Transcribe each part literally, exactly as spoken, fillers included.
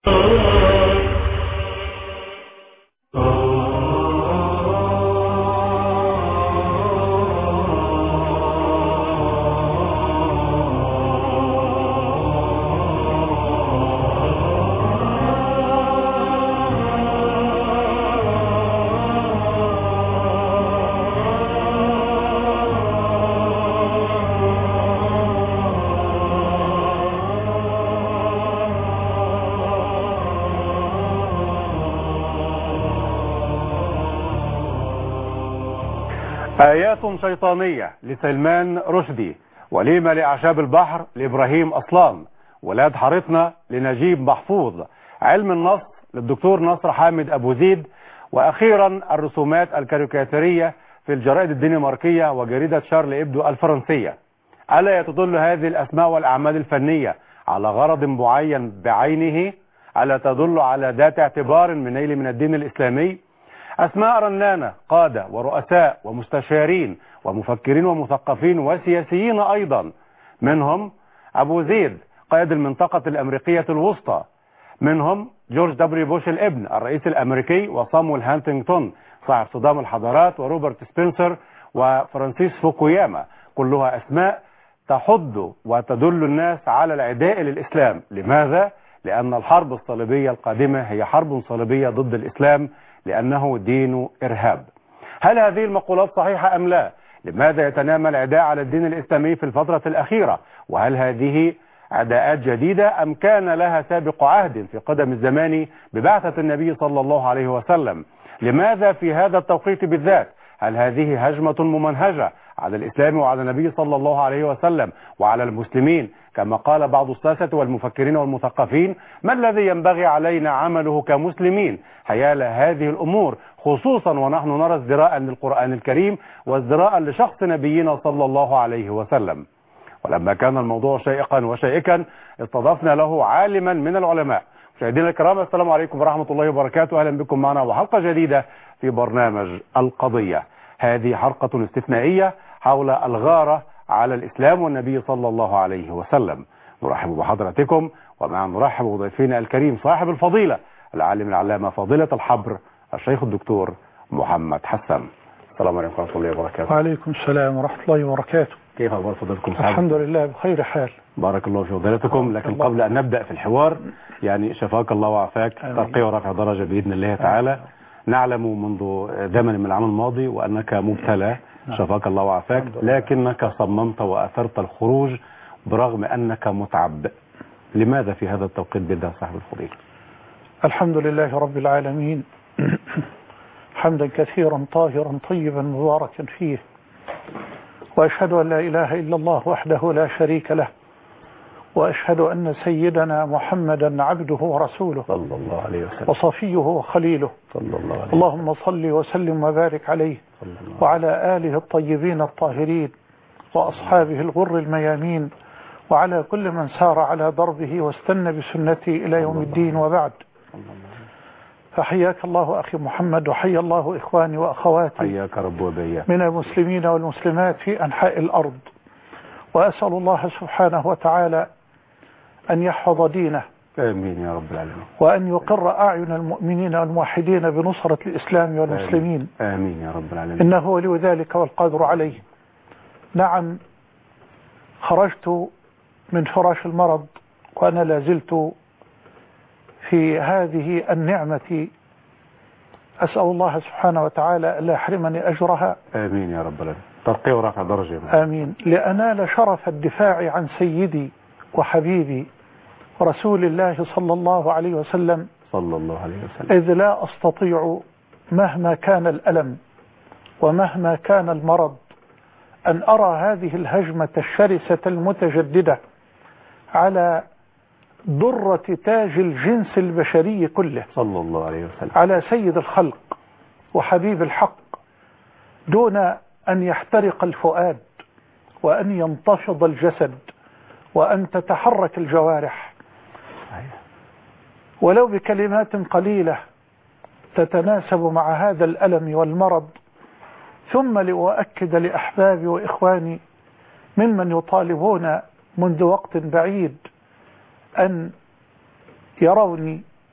آيات شيطانية لسلمان رشدي، وليمة لأعشاب البحر لإبراهيم أصلان، ولاد حارتنا لنجيب محفوظ، علم النص للدكتور نصر حامد أبو زيد، وأخيرا الرسومات الكاريكاتيرية في الجرائد الدنماركية وجريدة شارل إبدو الفرنسية. ألا يتدل هذه الأسماء والأعمال الفنية على غرض معين بعينه؟ ألا تدل على ذات اعتبار من نيل من الدين الإسلامي؟ أسماء رنانة، قادة ورؤساء ومستشارين ومفكرين ومثقفين وسياسيين أيضا، منهم أبو زيد قائد المنطقة الأمريكية الوسطى، منهم جورج دبليو بوش الابن الرئيس الأمريكي، وصامويل هانتنغتون صاحب صدام الحضارات، وروبرت سبنسر وفرانسيس فوكوياما. كلها أسماء تحض وتدل الناس على العداء للإسلام. لماذا؟ لأن الحرب الصليبية القادمة هي حرب صليبية ضد الإسلام، لأنه دين إرهاب. هل هذه المقولات صحيحة أم لا؟ لماذا يتنامى العداء على الدين الإسلامي في الفترة الأخيرة؟ وهل هذه عداءات جديدة أم كان لها سابق عهد في قدم الزمان ببعثة النبي صلى الله عليه وسلم؟ لماذا في هذا التوقيت بالذات؟ هل هذه هجمة ممنهجة على الإسلام وعلى النبي صلى الله عليه وسلم وعلى المسلمين كما قال بعض الساسة والمفكرين والمثقفين؟ ما الذي ينبغي علينا عمله كمسلمين حيال هذه الأمور، خصوصا ونحن نرى ازدراء للقرآن الكريم وازدراء لشخص نبينا صلى الله عليه وسلم؟ ولما كان الموضوع شائقا وشائكا استضفنا له عالما من العلماء. مشاهدينا الكرام، السلام عليكم ورحمة الله وبركاته، أهلا بكم معنا وحلقة جديدة في برنامج القضية. هذه حلقة استثنائية حول الغارة على الإسلام والنبي صلى الله عليه وسلم. نرحب بحضراتكم ومع نرحب بضيفنا الكريم صاحب الفضيلة العالم العلامة فضيلة الحبر الشيخ الدكتور محمد حسن. السلام عليكم ورحمة الله وبركاته. وعليكم السلام ورحمة الله وبركاته. كيف أخبار فضيلتكم؟ الحمد لله بخير حال. بارك الله في فضيلتكم. لكن الله. قبل أن نبدأ في الحوار يعني شفاك الله وعافاك، ترقية ورفع درجة بإذن الله تعالى. نعلم منذ زمن من العام الماضي وأنك مبتلى، شفاك الله وعافاك، لكنك صممت وأثرت الخروج برغم أنك متعب. لماذا في هذا التوقيت بالذات صاحب الفضيلة؟ الحمد لله رب العالمين، حمدا كثيرا طاهرا طيبا مباركا فيه، وأشهد أن لا إله إلا الله وحده لا شريك له، وأشهد أن سيدنا محمدا عبده ورسوله صلى الله عليه وسلم وصفيه وخليله صلى الله عليه وسلم. اللهم صل وسلم وبارك عليه وعلى آله الطيبين الطاهرين وأصحابه الغر الميامين وعلى كل من سار على دربه واستنى بسنته إلى يوم الدين. وبعد، فحياك الله أخي محمد، وحيا الله إخواني وأخواتي حياك رب وبياك من المسلمين والمسلمات في أنحاء الأرض، وأسأل الله سبحانه وتعالى أن يحفظ دينه، آمين يا رب العالمين، وأن يقر أعين المؤمنين والموحدين بنصرة الإسلام والمسلمين، آمين يا رب العالمين، إنه ولي ذلك والقادر عليه. نعم، خرجت من فراش المرض وأنا لازلت في هذه النعمة، أسأل الله سبحانه وتعالى لا يحرمني أجرها، آمين يا رب العالمين، ترقي ورفع درجة، آمين، لأنال شرف الدفاع عن سيدي وحبيبي رسول الله صلى الله عليه وسلم صلى الله عليه وسلم، إذ لا أستطيع مهما كان الألم ومهما كان المرض أن أرى هذه الهجمة الشرسة المتجددة على ضرة تاج الجنس البشري كله صلى الله عليه وسلم، على سيد الخلق وحبيب الحق، دون أن يحترق الفؤاد وأن ينتفض الجسد وأن تتحرك الجوارح، ولو بكلمات قليلة تتناسب مع هذا الألم والمرض. ثم لأؤكد لأحبابي وإخواني ممن يطالبون منذ وقت بعيد أن يروني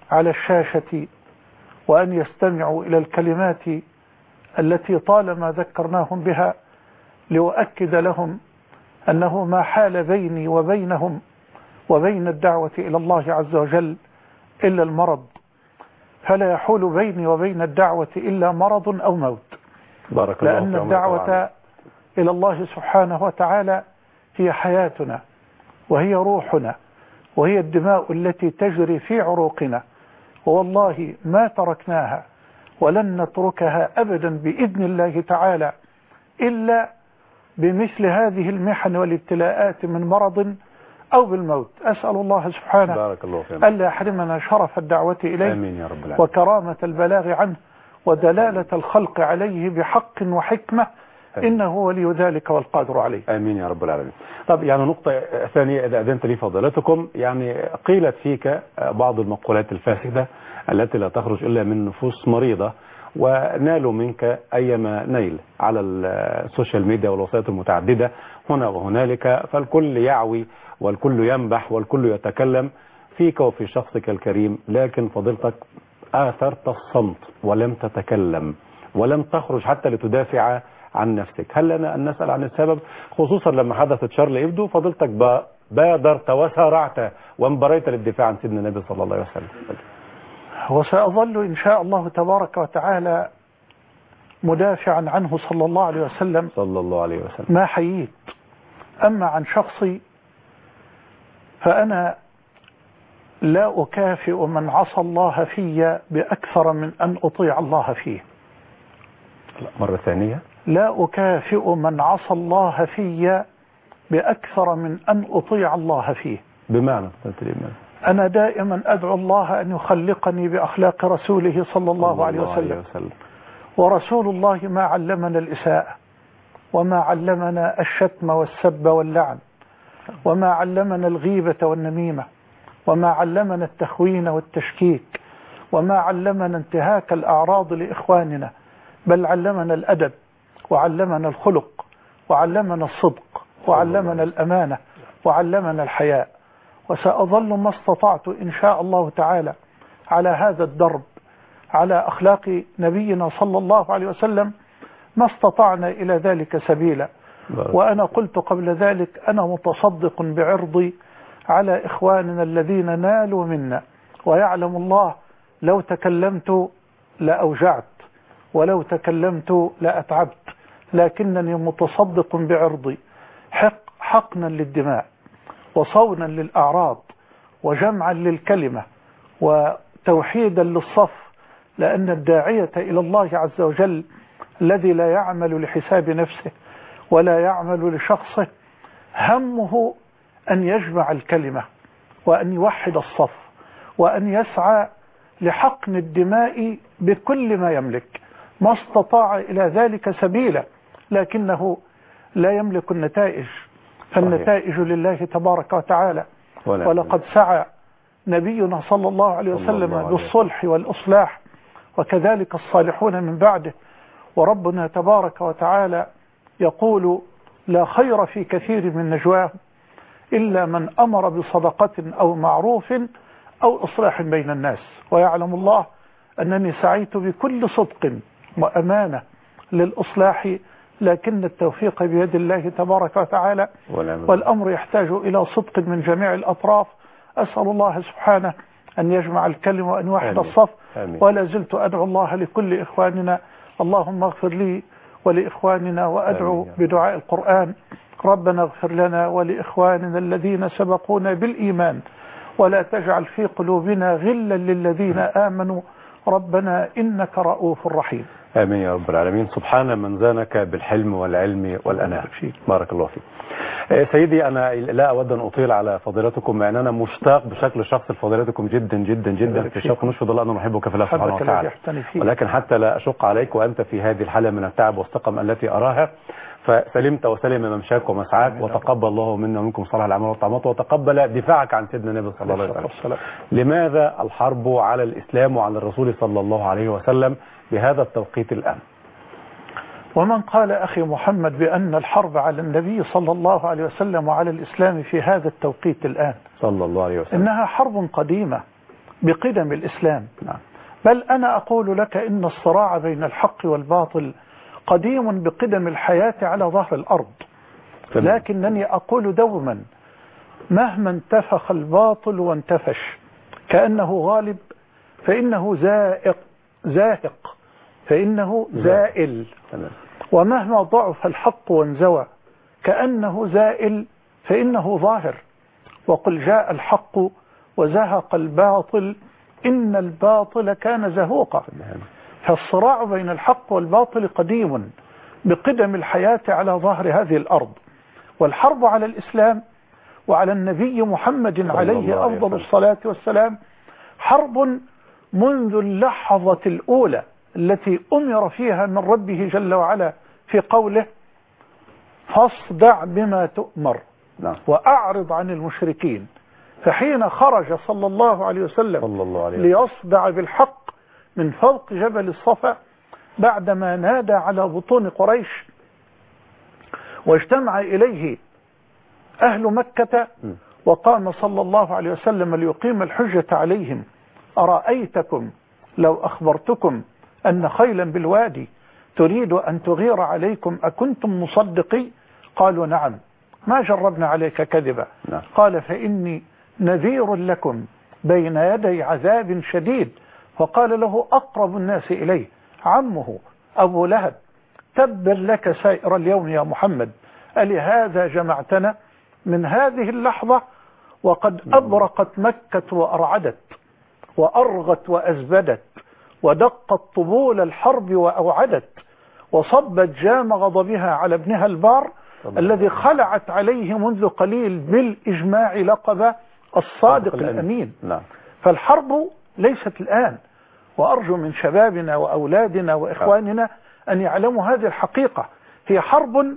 على الشاشة وأن يستمعوا إلى الكلمات التي طالما ذكرناهم بها، لأؤكد لهم أنه ما حال بيني وبينهم وبين الدعوة إلى الله عز وجل إلا المرض، فلا يحول بيني وبين الدعوة إلا مرض أو موت. بارك الله لأن الدعوة إلى الله سبحانه وتعالى هي حياتنا وهي روحنا وهي الدماء التي تجري في عروقنا، والله ما تركناها ولن نتركها أبدا بإذن الله تعالى إلا بمثل هذه المحن والابتلاءات من مرض أو بالموت. أسأل الله سبحانه بارك الله فيك ألا يحرمنا شرف الدعوة إليه آمين يا رب العالمين. وكرامة البلاغ عنه ودلالة الخلق عليه بحق وحكمة، إنه ولي ذلك والقادر عليه. آمين يا رب العالمين. طب يعني نقطة ثانية إذا أذنت لي فضيلتكم، يعني قيلت فيك بعض المقولات الفاسدة التي لا تخرج إلا من نفوس مريضة، ونالوا منك أيما نيل على السوشيال ميديا والوسائط المتعددة هنا وهنالك، فالكل يعوي والكل ينبح والكل يتكلم فيك وفي شخصك الكريم، لكن فضيلتك آثرت الصمت ولم تتكلم ولم تخرج حتى لتدافع عن نفسك. هل لنا أن نسأل عن السبب، خصوصا لما حدثت شارلي إبدو فضيلتك بادرت وسارعت وانبريت للدفاع عن سيدنا النبي صلى الله عليه وسلم؟ وسأظل إن شاء الله تبارك وتعالى مدافعا عنه صلى الله عليه وسلم صلى الله عليه وسلم ما حييت. أما عن شخصي فأنا لا أكافئ من عصى الله في بأكثر من أن أطيع الله فيه. مرة ثانية، لا أكافئ من عصى الله في بأكثر من أن أطيع الله فيه. بمعنى أنا دائما أدعو الله أن يخلقني بأخلاق رسوله صلى الله, الله عليه وسلم. عليه وسلم ورسول الله ما علمنا الإساءة وما علمنا الشتم والسب واللعن وما علمنا الغيبة والنميمة وما علمنا التخوين والتشكيك وما علمنا انتهاك الأعراض لإخواننا، بل علمنا الأدب وعلمنا الخلق وعلمنا الصدق وعلمنا الأمانة وعلمنا الحياء. وسأظل ما استطعت إن شاء الله تعالى على هذا الدرب على أخلاق نبينا صلى الله عليه وسلم ما استطعنا إلى ذلك سبيلا. وأنا قلت قبل ذلك أنا متصدق بعرضي على إخواننا الذين نالوا منا، ويعلم الله لو تكلمت لأوجعت ولو تكلمت لأتعبت، لكنني متصدق بعرضي حق حقنا للدماء وصونا للأعراض وجمعا للكلمة وتوحيدا للصف، لأن الداعية إلى الله عز وجل الذي لا يعمل لحساب نفسه ولا يعمل لشخصه همه أن يجمع الكلمة وأن يوحد الصف وأن يسعى لحقن الدماء بكل ما يملك، ما استطاع إلى ذلك سبيلا، لكنه لا يملك النتائج، فالنتائج لله تبارك وتعالى. ولقد سعى نبينا صلى الله عليه وسلم بالصلح والإصلاح وكذلك الصالحون من بعده، وربنا تبارك وتعالى يقول لا خير في كثير من نجواهم إلا من أمر بصدقة أو معروف أو إصلاح بين الناس. ويعلم الله أنني سعيت بكل صدق وأمانة للإصلاح، لكن التوفيق بيد الله تبارك وتعالى، والأمر يحتاج إلى صدق من جميع الأطراف. أسأل الله سبحانه أن يجمع الكلمة وأن يوحد الصف. ولا زلت أدعو الله لكل إخواننا، اللهم اغفر لي ولإخواننا، وأدعو بدعاء القرآن ربنا اغفر لنا ولإخواننا الذين سبقونا بالإيمان ولا تجعل في قلوبنا غلا للذين آمنوا ربنا إنك رؤوف رحيم. آمين يا رب العالمين. سبحان من زانك بالحلم والعلم والأناة. بارك الله فيك. سيدي أنا لا أود أن أطيل على فضيلتكم، مع أن أنا مشتاق بشكل شخصي لفضيلتكم جدا جدا جدا، في شوق نشهد الله أنه نحبك في الله سبحانه وتعالى، ولكن حتى لا أشق عليك وأنت في هذه الحالة من التعب والسقم التي أراها، فسلمت وسلم ممشاك ومسعاك، وتقبل الله منا ومنكم صالح الأعمال والطاعات، وتقبل دفاعك عن سيدنا النبي صلى الله عليه وسلم. لماذا الحرب على الإسلام وعلى الرسول صلى الله عليه وسلم بهذا التوقيت الآن؟ ومن قال أخي محمد بأن الحرب على النبي صلى الله عليه وسلم وعلى الإسلام في هذا التوقيت الآن صلى الله عليه وسلم إنها حرب قديمة بقدم الإسلام. نعم. بل أنا أقول لك إن الصراع بين الحق والباطل قديم بقدم الحياة على ظهر الأرض. تمام. لكنني أقول دوما مهما انتفخ الباطل وانتفش كأنه غالب فإنه زائق زاهق فإنه زائل. تمام. ومهما ضعف الحق وانزوى كأنه زائل فإنه ظاهر. وقل جاء الحق وزهق الباطل إن الباطل كان زهوقا. فالصراع بين الحق والباطل قديم بقدم الحياة على ظهر هذه الأرض. والحرب على الإسلام وعلى النبي محمد عليه أفضل الصلاة والسلام حرب منذ اللحظة الأولى التي أمر فيها من ربه جل وعلا في قوله فاصدع بما تؤمر وأعرض عن المشركين. فحين خرج صلى الله عليه وسلم صلى الله عليه وسلم ليصدع بالحق من فوق جبل الصفا بعدما نادى على بطون قريش واجتمع إليه أهل مكة وقام صلى الله عليه وسلم ليقيم الحجة عليهم أرأيتكم لو أخبرتكم أن خيلا بالوادي تريد أن تغير عليكم أكنتم مصدقي؟ قالوا نعم ما جربنا عليك كذبا. نعم. قال فإني نذير لكم بين يدي عذاب شديد. فقال له أقرب الناس إليه عمه أبو لهب تبا لك سائر اليوم يا محمد ألهذا جمعتنا؟ من هذه اللحظة وقد أبرقت مكة وأرعدت وأرغت وأزبدت ودقت طبول الحرب وأوعدت وصبت جام غضبها على ابنها البار الذي خلعت عليه منذ قليل بالإجماع لقب الصادق الأمين. نعم. فالحرب ليست الآن. وأرجو من شبابنا وأولادنا وإخواننا أن يعلموا هذه الحقيقة. هي حرب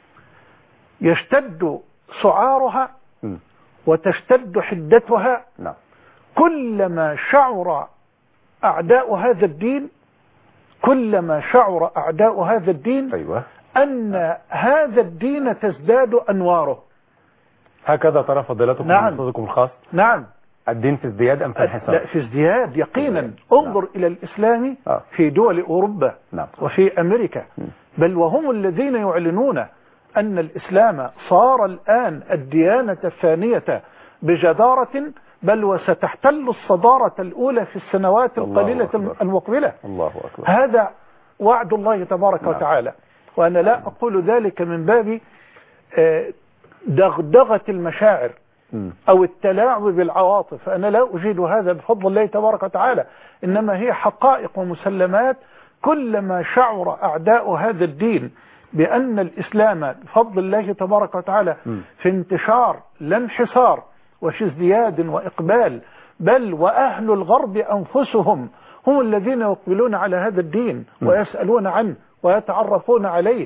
يشتد سعارها وتشتد حدتها كلما شعر أعداء هذا الدين كلما شعر أعداء هذا الدين أيوة. أن هذا الدين تزداد أنواره. هكذا ترى فضيلتكم نعم. من صدقكم الخاص. نعم. الدين في ازدياد أم في انحسار؟ لا في ازدياد يقينا. نعم. انظر إلى الإسلام آه. في دول أوروبا. نعم. وفي أمريكا. م. بل وهم الذين يعلنون أن الإسلام صار الآن الديانة الثانية بجدارة بل وستحتل الصدارة الأولى في السنوات القليلة المقبلة. الله أكبر. هذا وعد الله تبارك نعم. وتعالى. وأنا لا أقول ذلك من باب دغدغة المشاعر أو التلاعب بالعواطف. أنا لا أجيد هذا بفضل الله تبارك وتعالى. إنما هي حقائق ومسلمات. كلما شعر أعداء هذا الدين بأن الإسلام بفضل الله تبارك وتعالى في انتشار لا انحسار وفي ازدياد وإقبال بل وأهل الغرب أنفسهم هم الذين يقبلون على هذا الدين ويسألون عنه ويتعرفون عليه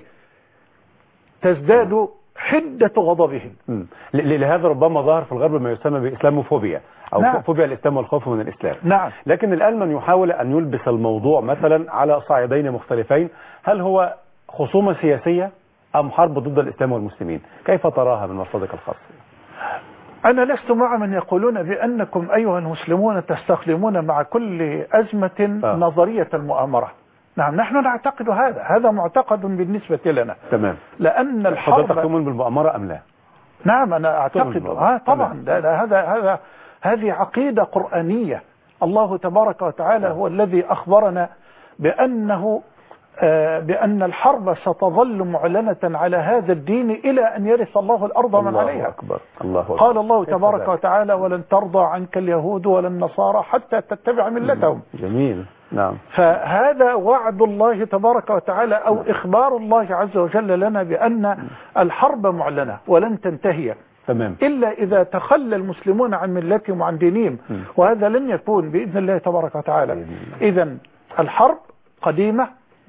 تزداد حدة غضبهم. لهذا ربما ظهر في الغرب ما يسمى بإسلاموفوبيا أو نعم. فوبيا الإسلام والخوف من الإسلام. نعم. لكن الآن من يحاول أن يلبس الموضوع مثلا على صعيدين مختلفين. هل هو خصومة سياسية أم حرب ضد الإسلام والمسلمين؟ كيف تراها من مصادق الخاص؟ أنا لست مع من يقولون بأنكم أيها المسلمون تستخدمون مع كل أزمة آه. نظرية المؤامرة. نعم نحن نعتقد هذا هذا معتقد بالنسبة لنا. تمام. لأن الحرب حضرتك تؤمن بالمؤامرة أم لا؟ نعم أنا أعتقد آه طبعا لا لا هذا هذا هذه عقيدة قرآنية. الله تبارك وتعالى هو الذي أخبرنا بأنه آه بأن الحرب ستظل معلنة على هذا الدين إلى أن يرث الله الأرض من عليها. الله أكبر. الله أكبر. قال الله تبارك وتعالى ولن ترضى عنك اليهود ولا النصارى حتى تتبع ملتهم. جميل. نعم. فهذا وعد الله تبارك وتعالى أو إخبار الله عز وجل لنا بأن الحرب معلنة ولن تنتهي. تمام. إلا إذا تخلى المسلمون عن ملتهم وعن دينهم وهذا لن يكون بإذن الله تبارك وتعالى. إذن الحرب قديمة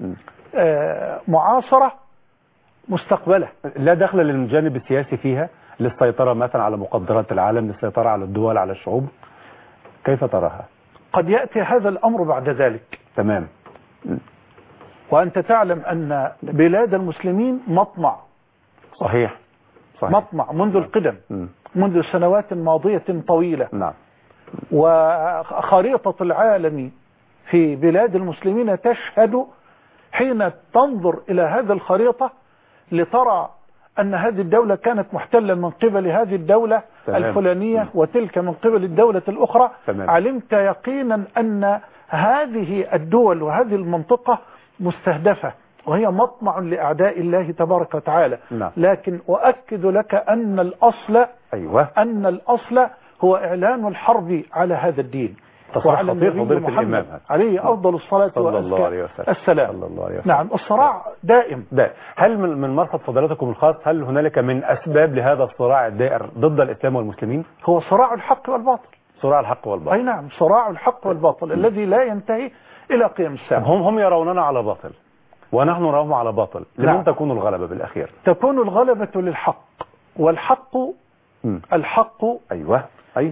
آه معاصرة مستقبلة. لا دخل للجانب السياسي فيها للسيطرة مثلا على مقدرات العالم للسيطرة على الدول على الشعوب. كيف تراها؟ قد يأتي هذا الأمر بعد ذلك. تمام. وأنت تعلم أن بلاد المسلمين مطمع. صحيح. صحيح. مطمع منذ القدم م. منذ سنوات ماضية طويلة. نعم. وخريطة العالم في بلاد المسلمين تشهد حين تنظر إلى هذه الخريطة لترى أن هذه الدولة كانت محتلة من قبل هذه الدولة تمام. الفلانية وتلك من قبل الدولة الأخرى تمام. علمت يقينا أن هذه الدول وهذه المنطقة مستهدفة وهي مطمع لأعداء الله تبارك وتعالى نعم. لكن أؤكد لك أن الأصل أيوة. أن الأصل هو إعلان الحرب على هذا الدين وعلى النبي محمد عليه أفضل الصلاة والسلام. نعم الصراع دائم. دائم. هل من من مرصد فضيلتكم الخاص هل هنالك من أسباب لهذا الصراع الدائر ضد الإسلام والمسلمين؟ هو صراع الحق والباطل. صراع الحق والباطل. أي نعم صراع الحق والباطل م. الذي لا ينتهي إلى قيام الساعة. هم هم يروننا على باطل ونحن نراهم على باطل. لمن نعم. تكون الغلبة بالأخير؟ تكون الغلبة للحق والحق م. الحق أيوة أي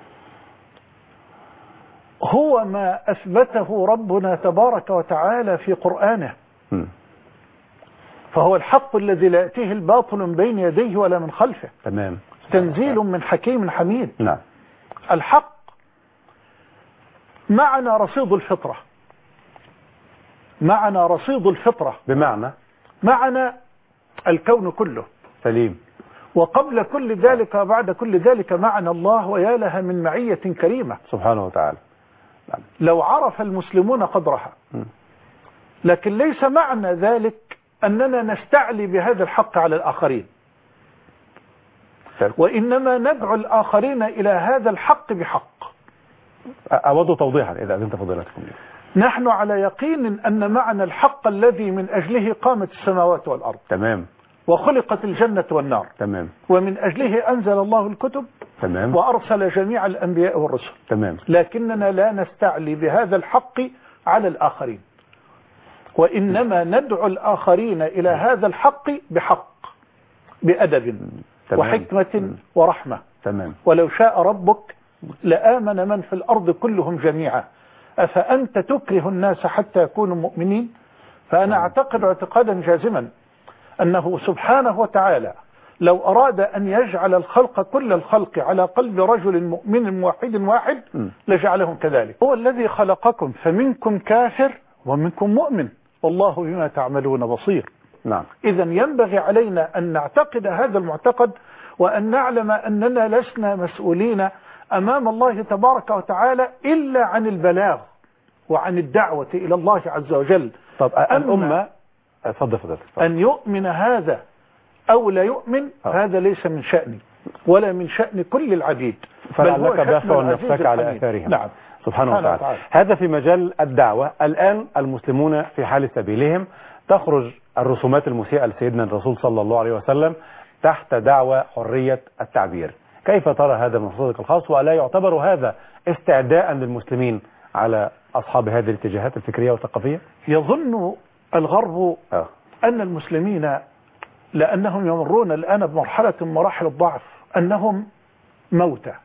هو ما أثبته ربنا تبارك وتعالى في قرآنه م. فهو الحق الذي لا يأتيه الباطل من بين يديه ولا من خلفه تمام. تنزيل من حكيم حميد نعم. الحق معنى رصيد الفطرة معنى رصيد الفطرة بمعنى معنى الكون كله سليم وقبل كل ذلك وبعد كل ذلك معنى الله ويا لها من معية كريمة سبحانه وتعالى. لو عرف المسلمون قدرها لكن ليس معنى ذلك أننا نستعلي بهذا الحق على الآخرين وإنما ندعو الآخرين إلى هذا الحق بحق. أود توضيحا إذا أذنت فضيلتكم. نحن على يقين أن معنى الحق الذي من أجله قامت السماوات والأرض تمام وخلقت الجنة والنار تمام ومن أجله أنزل الله الكتب تمام وأرسل جميع الأنبياء والرسل تمام لكننا لا نستعلي بهذا الحق على الآخرين وإنما ندعو الآخرين إلى هذا الحق بحق بأدب تمام. وحكمة ورحمة تمام. ولو شاء ربك لآمن من في الأرض كلهم جميعا أفأنت تكره الناس حتى يكونوا مؤمنين. فأنا أعتقد اعتقادا جازما أنه سبحانه وتعالى لو أراد أن يجعل الخلق كل الخلق على قلب رجل مؤمن موحد واحد لجعلهم كذلك. هو الذي خلقكم فمنكم كافر ومنكم مؤمن والله بما تعملون بصير. نعم. إذا ينبغي علينا أن نعتقد هذا المعتقد وأن نعلم أننا لسنا مسؤولين أمام الله تبارك وتعالى إلا عن البلاغ وعن الدعوة إلى الله عز وجل. طب الأمة اتفضل فضلت أن يؤمن هذا أو لا يؤمن أه. هذا ليس من شأني ولا من شأن كل العبيد فلعلك دافع نفسك على أثارهم. نعم. سبحانه وتعالى. وتعالى هذا في مجال الدعوة. الآن المسلمون في حال سبيلهم تخرج الرسومات المسيئة لسيدنا الرسول صلى الله عليه وسلم تحت دعوة حرية التعبير. كيف ترى هذا من صدق الخاص ولا يعتبر هذا استعداء للمسلمين على أصحاب هذه الاتجاهات الفكرية والثقافية؟ يظن الغرب أه. أن المسلمين لأنهم يمرون الآن بمرحلة من مراحل الضعف أنهم موتى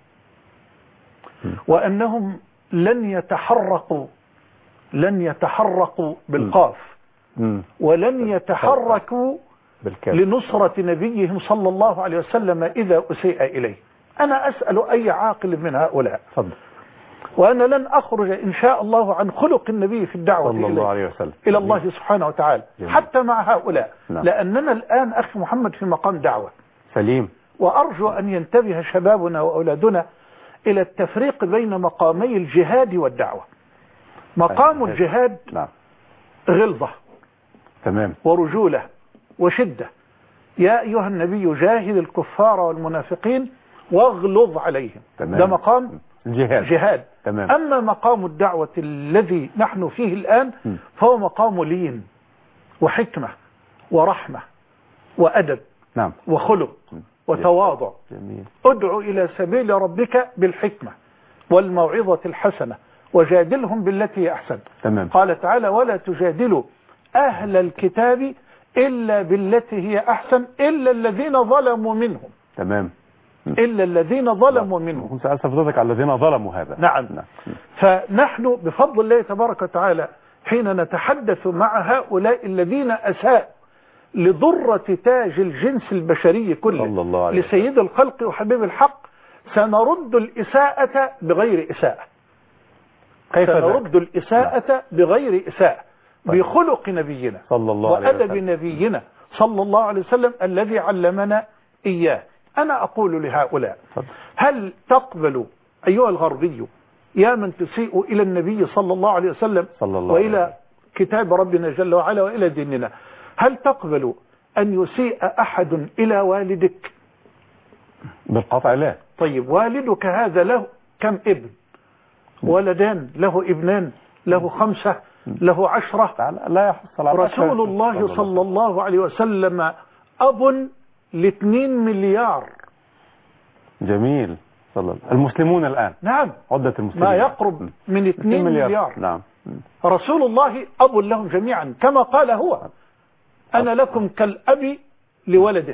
وأنهم لن يتحركوا لن يتحركوا بالقاف ولن يتحركوا لنصرة نبيهم صلى الله عليه وسلم إذا أسيء إليه. أنا أسأل أي عاقل من هؤلاء فضل. وأنا لن أخرج إن شاء الله عن خلق النبي في الدعوة صلى الله عليه وسلم إلى الله سبحانه وتعالى جميل. حتى مع هؤلاء نعم. لأننا الآن أخي محمد في مقام دعوة سليم. وأرجو أن ينتبه شبابنا وأولادنا إلى التفريق بين مقامي الجهاد والدعوة. مقام الجهاد نعم. غلظة تمام ورجولة وشدة. يا أيها النبي جاهد الكفار والمنافقين واغلظ عليهم. تمام. ده مقام الجهاد. جهاد. تمام. أما مقام الدعوة الذي نحن فيه الآن م. فهو مقام لين وحكمة ورحمة وأدب نعم. وخلق م. وتواضع. جميل. ادعو إلى سبيل ربك بالحكمة والموعظة الحسنة وجادلهم بالتي هي أحسن. تمام. قال تعالى ولا تجادلوا أهل الكتاب إلا بالتي هي أحسن إلا الذين ظلموا منهم. تمام. إلا الذين ظلموا منهم. كنت سألت فضلتك على الذين ظلموا هذا. نعم. نعم. فنحن بفضل الله تبارك وتعالى حين نتحدث مع هؤلاء الذين أساءوا لضرة تاج الجنس البشري كله لسيد الخلق وحبيب الحق سنرد الإساءة بغير إساءة. كيف سنرد ذلك؟ الإساءة بغير إساءة بخلق نبينا صلى الله عليه وأدب وسلم. نبينا صلى الله عليه وسلم الذي علمنا إياه. أنا أقول لهؤلاء: هل تقبل أيها الغربي يا من تسيء إلى النبي صلى الله عليه وسلم صلى الله وإلى عليه كتاب ربنا جل وعلا وإلى ديننا، هل تقبل أن يسيء أحد إلى والدك؟ بالقطع لا. طيب والدك هذا له كم ابن؟ ولدان، له ابنان، له خمسة، له عشرة؟ لا يحصل على رسول الله صلى الله عليه وسلم أب لاثنين مليار. جميل. صلى الله. المسلمون الآن نعم، عدة المسلمين ما يقرب من اثنين مليار. مليار. نعم. رسول الله أب لهم جميعا كما قال هو: أنا لكم كالأب لولده.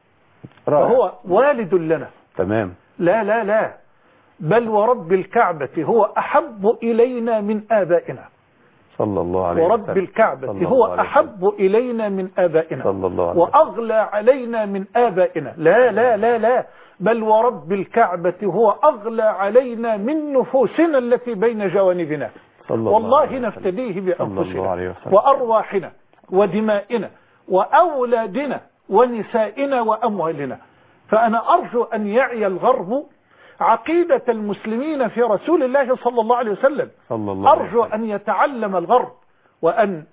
رائع. فهو والد لنا. تمام. لا لا لا، بل ورب الكعبة هو أحب إلينا من آبائنا. صلى الله عليه وسلم. ورب الكعبة هو أحب إلينا من آبائنا. صلى الله عليه وسلم. وأغلى علينا من آبائنا. لا لا لا لا، بل ورب الكعبة هو أغلى علينا من نفوسنا التي بين جوانبنا. والله نفتديه بأنفسنا وأرواحنا ودمائنا وأولادنا ونسائنا وأموالنا. فأنا أرجو أن يعي الغرب عقيدة المسلمين في رسول الله صلى الله عليه وسلم. صلى الله عليه أرجو أن يتعلم الغرب وأن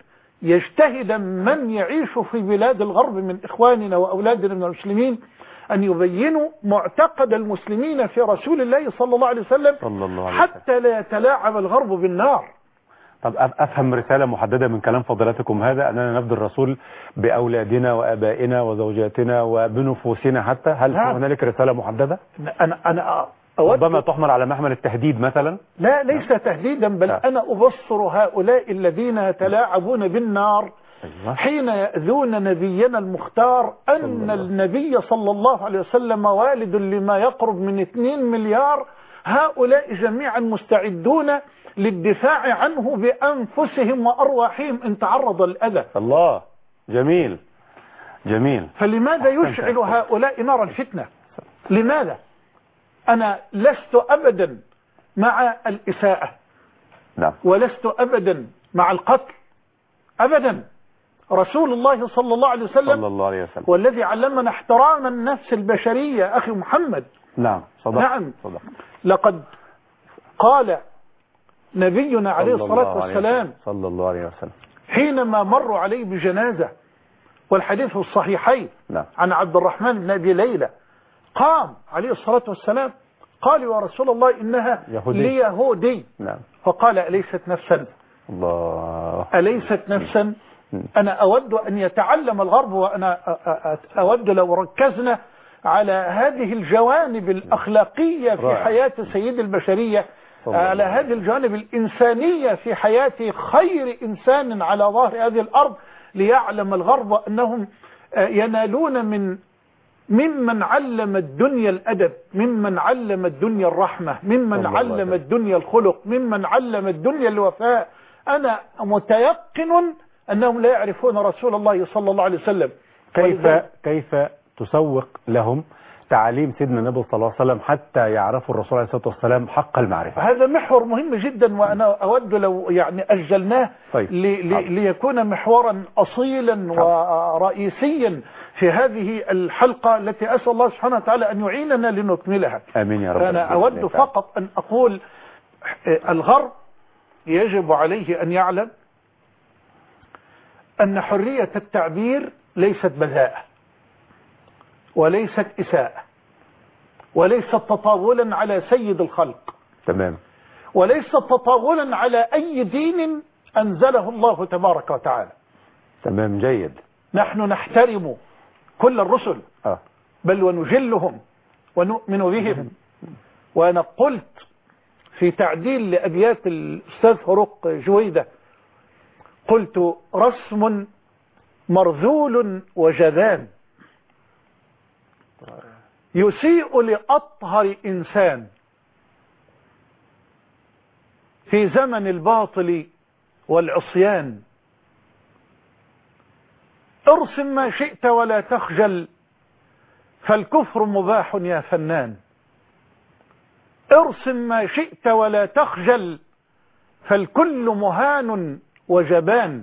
يجتهد من يعيش في بلاد الغرب من إخواننا وأولادنا من المسلمين أن يبينوا معتقد المسلمين في رسول الله صلى الله عليه وسلم صلى الله عليه حتى لا يتلاعب الغرب بالنار. طب أفهم رسالة محددة من كلام فضلاتكم هذا أننا نفدي الرسول بأولادنا وأبائنا وزوجاتنا وبنفوسنا حتى، هل نعم. هنالك رسالة محددة؟ أنا أنا أود ربما تحمل على محمل التهديد مثلا؟ لا، ليس تهديدا، بل لا. أنا أبصر هؤلاء الذين يتلاعبون بالنار أيوة. حين يأذون نبينا المختار أن النبي صلى الله عليه وسلم والد لما يقرب من اثنين مليار. هؤلاء جميعا مستعدون للدفاع عنه بأنفسهم وأرواحهم إن تعرض للأذى. الله. جميل جميل. فلماذا يشعل هؤلاء نار الفتنة؟ لماذا؟ أنا لست أبدا مع الإساءة. نعم. ولست أبدا مع القتل أبدا. رسول الله صلى الله عليه وسلم صلى الله عليه وسلم والذي علمنا احترام النفس البشرية أخي محمد. نعم صدق. نعم صدق. لقد قال نبينا عليه الصلاة والسلام صلى الله عليه وسلم حينما مروا عليه بجنازة، والحديث الصحيحين نعم. عن عبد الرحمن بن أبي ليلى، قام عليه الصلاة والسلام قال: يا رسول الله إنها يهودي. ليهودي. نعم. فقال: أليست نفسا؟ الله. أليست نفسا؟ أنا أود أن يتعلم الغرب، وأنا أود لو ركزنا على هذه الجوانب الأخلاقية في حياة سيد البشرية، على هذه الجوانب الإنسانية في حياة خير إنسان على ظهر هذه الأرض، ليعلم الغرب أنهم ينالون من ممن علم الدنيا الأدب، ممن علم الدنيا الرحمة، ممن علم الدنيا الخلق، ممن علم الدنيا الوفاء. أنا متيقن أنهم لا يعرفون رسول الله صلى الله عليه وسلم. كيف كيف تسوق لهم تعاليم سيدنا النبي صلى الله عليه وسلم حتى يعرفوا الرسول عليه الصلاة والسلام حق المعرفة؟ هذا محور مهم جدا، وأنا أود لو يعني أجلناه طيب. لي لي ليكون محورا أصيلا ورئيسيا في هذه الحلقة التي أسأل الله سبحانه وتعالى أن يعيننا لنكملها. آمين يا رب. أنا أود فقط أن أقول الغرب يجب عليه أن يعلم أن حرية التعبير ليست بذاءة وليست إساءة وليست تطاولا على سيد الخلق. تمام. وليست تطاولا على أي دين أنزله الله تبارك وتعالى. تمام. جيد. نحن نحترم كل الرسل آه. بل ونجلهم ونؤمن بهم. وأنا قلت في تعديل لأبيات الأستاذ فاروق جويدة، قلت: رسم مرذول وجذان يسيء لأطهر إنسان في زمن الباطل والعصيان. ارسم ما شئت ولا تخجل، فالكفر مباح يا فنان. ارسم ما شئت ولا تخجل فالكل مهان وجبان.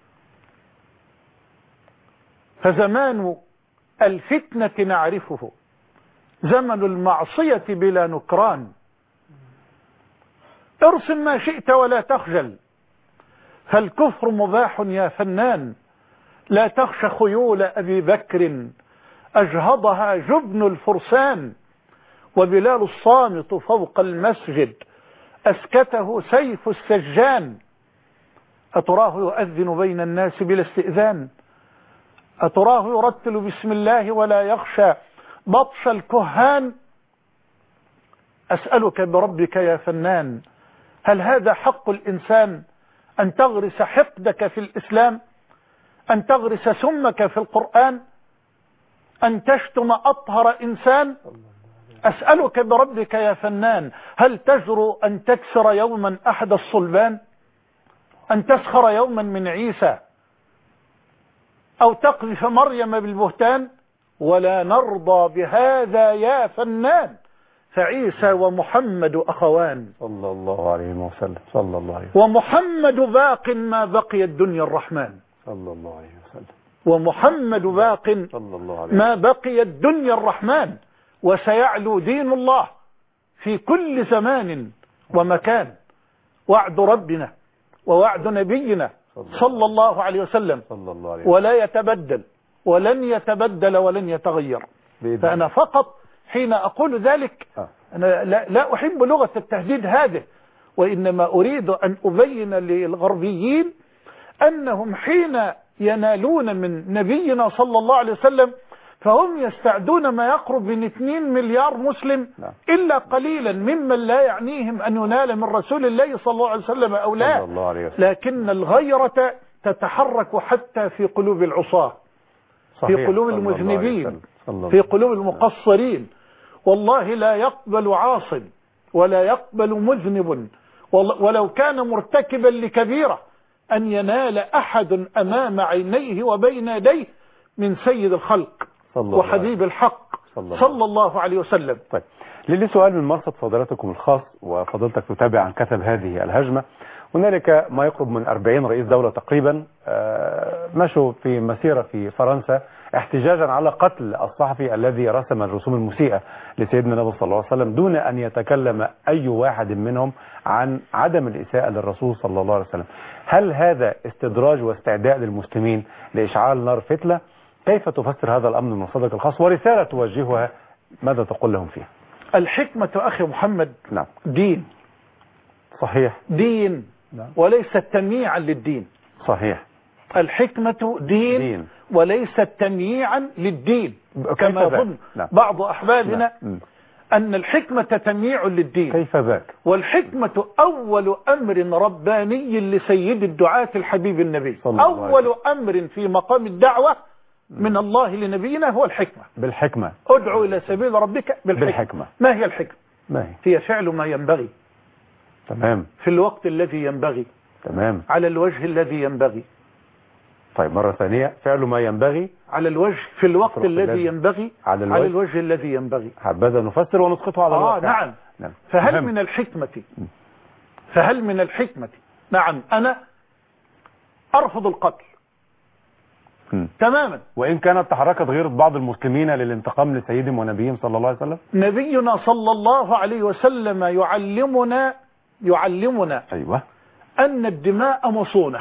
فزمان الفتنة نعرفه زمن المعصية بلا نكران. ارسم ما شئت ولا تخجل فالكفر مباح يا فنان. لا تخش خيول أبي بكر أجهضها جبن الفرسان. وبلال الصامت فوق المسجد أسكته سيف السجان. أتراه يؤذن بين الناس بلا استئذان. أتراه يرتل بسم الله ولا يخشى بطش الكهان. أسألك بربك يا فنان هل هذا حق الإنسان أن تغرس حقدك في الإسلام؟ أن تغرس سمك في القرآن؟ أن تشتم أطهر إنسان؟ أسألك بربك يا فنان هل تجرؤ أن تكسر يوما أحد الصلبان؟ أن تسخر يوما من عيسى أو تقذف مريم بالبهتان؟ ولا نرضى بهذا يا فنان فعيسى ومحمد أخوان. صلى الله عليه وسلم. صلى الله عليه وسلم. ومحمد باق ما بقي الدنيا الرحمن. صلى الله عليه وسلم. ومحمد باق صلى الله عليه ما بقي الدنيا الرحمن. وسيعلو دين الله في كل زمان ومكان. وعد ربنا ووعد نبينا صلى الله عليه وسلم صلى الله عليه وسلم. ولا يتبدل ولن يتبدل ولن يتغير. فأنا فقط حين أقول ذلك أنا لا, لا أحب لغة التهديد هذه، وإنما أريد أن أبين للغربيين أنهم حين ينالون من نبينا صلى الله عليه وسلم فهم يستعدون ما يقرب من اثنين مليار مسلم إلا قليلا ممن لا يعنيهم أن ينال من رسول الله صلى الله عليه وسلم أو لا، لكن الغيرة تتحرك حتى في قلوب العصاة، في قلوب المذنبين، في قلوب المقصرين. والله لا يقبل عاص ولا يقبل مذنب ولو كان مرتكبا لكبيرة أن ينال أحد أمام عينيه وبين يديه من سيد الخلق وحبيب الحق صلى الله عليه وسلم. طيب للي سؤال من مرصد فضيلتكم الخاص وفضلتك تتابع عن كتب هذه الهجمة. هنالك ما يقرب من أربعين رئيس دولة تقريبا مشوا في مسيرة في فرنسا احتجاجا على قتل الصحفي الذي رسم الرسوم المسيئة لسيدنا النبي صلى الله عليه وسلم دون أن يتكلم أي واحد منهم عن عدم الإساءة للرسول صلى الله عليه وسلم. هل هذا استدراج واستعداء للمسلمين لإشعال نار فتلة؟ كيف تفسر هذا الأمر من مرصدك الخاص ورسالة توجهها ماذا تقول لهم فيها؟ الحكمة أخي محمد نعم. دين صحيح دين نعم. وليس تمييعا للدين. صحيح. الحكمة دين, دين. وليس تمييعا للدين كما يظن نعم. بعض أحبابنا نعم. أن الحكمة تمييع للدين. كيف ذاك؟ والحكمة أول أمر رباني لسيد الدعاة الحبيب النبي. أول أمر في مقام الدعوة من الله لنبينا هو الحكمة. بالحكمة ادعو إلى سبيل ربك بالحكمة. بالحكمة. ما هي الحكمة؟ ما هي؟ هي فعل ما ينبغي تمام في الوقت الذي ينبغي تمام على الوجه الذي ينبغي. طيب مرة ثانية، فعل ما ينبغي على الوجه في الوقت الذي ينبغي على الوجه, على الوجه الذي ينبغي. حبذا نفسر ونسقطه على آه الواقع. نعم. نعم. فهل مهم. من الحكمة فهل من الحكمة نعم أنا أرفض القتل م. تماما، وإن كانت تحركت غير بعض المسلمين للانتقام لسيدهم ونبيهم صلى الله عليه وسلم. نبينا صلى الله عليه وسلم يعلمنا يعلمنا أيوة أن الدماء مصونة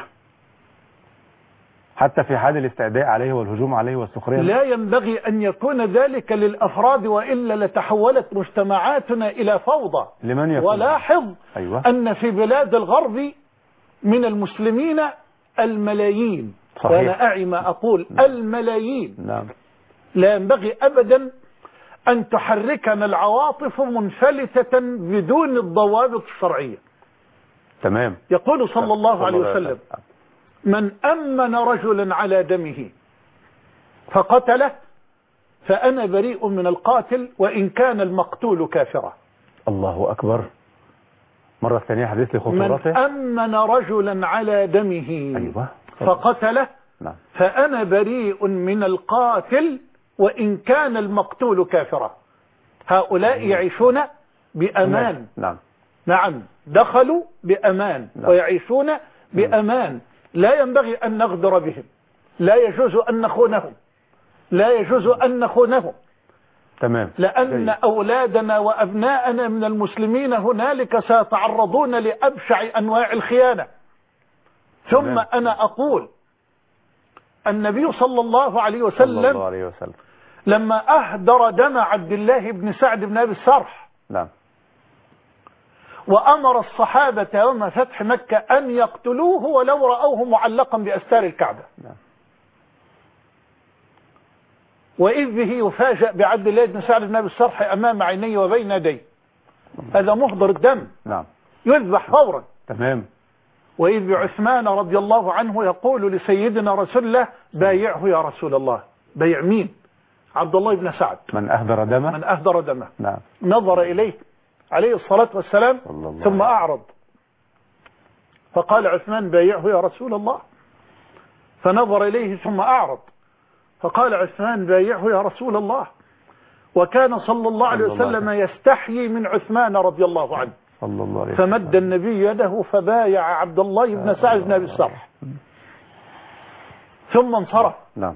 حتى في حال الاستعداء عليه والهجوم عليه والسخرية. لا ينبغي أن يكون ذلك للأفراد وإلا لتحولت مجتمعاتنا إلى فوضى. لمن يكون؟ ولاحظ أيوة. أن في بلاد الغرب من المسلمين الملايين. صحيح. وأنا أعي ما أقول نعم. الملايين. نعم. لا ينبغي أبدا أن تحركنا العواطف منفلتة بدون الضوابط الشرعية. تمام. يقول صلى الله عليه وسلم: من أمن رجلا على دمه فقتله فأنا بريء من القاتل وإن كان المقتول كافرا. الله أكبر. مرة ثانية حديث لخطورته. من أمن رجلا على دمه أيوة. فقتله نعم. فأنا بريء من القاتل وإن كان المقتول كافرا. هؤلاء يعيشون بأمان. نعم نعم دخلوا بأمان نعم. ويعيشون بأمان. لا ينبغي أن نغدر بهم، لا يجوز أن نخونهم، لا يجوز أن نخونهم. تمام. لأن جيد. أولادنا وأبناءنا من المسلمين هنالك سيتعرضون لأبشع أنواع الخيانة. ثم تمام. أنا أقول النبي صلى الله عليه وسلم, صلى الله عليه وسلم لما أهدر دم عبد الله بن سعد بن أبي السرح نعم وأمر الصحابة يوم فتح مكة أن يقتلوه ولو رأوه معلقا بأستار الكعبة، نعم. وإذ به يفاجأ بعبد الله بن سعد بن أبي السرح أمام عينيه وبين يديه، هذا مهدر الدم نعم يذبح فورا. تمام. وإذ بعثمان رضي الله عنه يقول لسيدنا رسول الله بايعه يا رسول الله. بايع مين؟ عبد الله بن سعد من أهدر دمه. من أهدر دمه. نعم. نظر إليه عليه الصلاة والسلام ثم أعرض، فقال عثمان بايعه يا رسول الله. فنظر إليه ثم أعرض، فقال عثمان بايعه يا رسول الله. وكان صلى الله عليه وسلم يستحيي من عثمان رضي الله عنه، صلى الله عليه وسلم. فمد النبي يده فبايع عبد الله بن سعد بن أبي السرح ثم انصرف. نعم.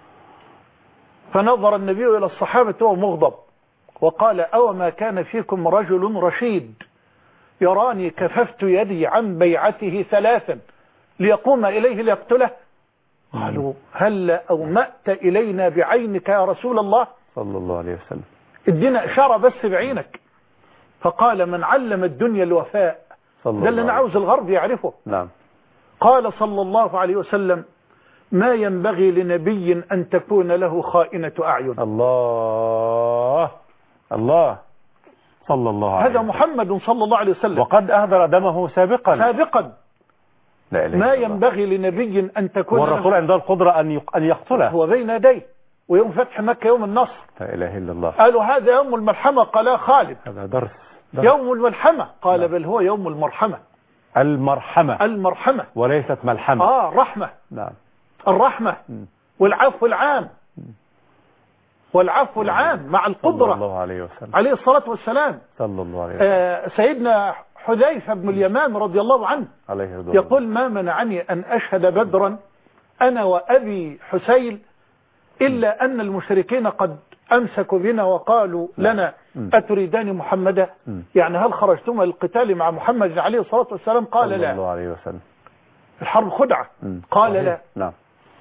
فنظر النبي إلى الصحابة وهو مغضب وقال أو ما كان فيكم رجل رشيد يراني كففت يدي عن بيعته ثلاثا ليقوم إليه ليقتله؟ قالوا هل أومأت إلينا بعينك يا رسول الله؟ صلى الله عليه وسلم. ادينا إشارة بس بعينك. فقال من علم الدنيا الوفاء، ده اللي أنا عاوز الغرب يعرفه. نعم. قال صلى الله عليه وسلم ما ينبغي لنبي أن تكون له خائنة أعين. الله الله صلى الله عليه هذا وسلم. محمد صلى الله عليه وسلم وقد أهدر دمه سابقا سابقا. لا إله ما إلا الله. ينبغي لنبي أن تكون والرسول عنده القدرة أن أن يقتله. هو بين يديه، ويوم فتح مكة يوم النصر لا إله إلا الله. قالوا هذا يوم الملحمة، قال خالد هذا درس, درس. يوم الملحمة، قال لا. بل هو يوم المرحمة. المرحمة المرحمة وليست ملحمة. آه رحمة. نعم. الرحمة م. والعفو العام م. والعفو العام مع القدرة. صلى الله عليه وسلم. عليه الصلاة والسلام. صلى الله عليه وسلم. آه سيدنا حذيفة بن اليمان رضي الله عنه عليه رضي يقول ما منعني أن أشهد بدرا أنا وأبي حسين إلا أن المشركين قد أمسكوا بنا وقالوا لنا أتريدان محمدا؟ يعني هل خرجتم للقتال مع محمد عليه الصلاة والسلام؟ قال لا. صلى الله عليه وسلم. الحرب خدعة. قال لا. نعم.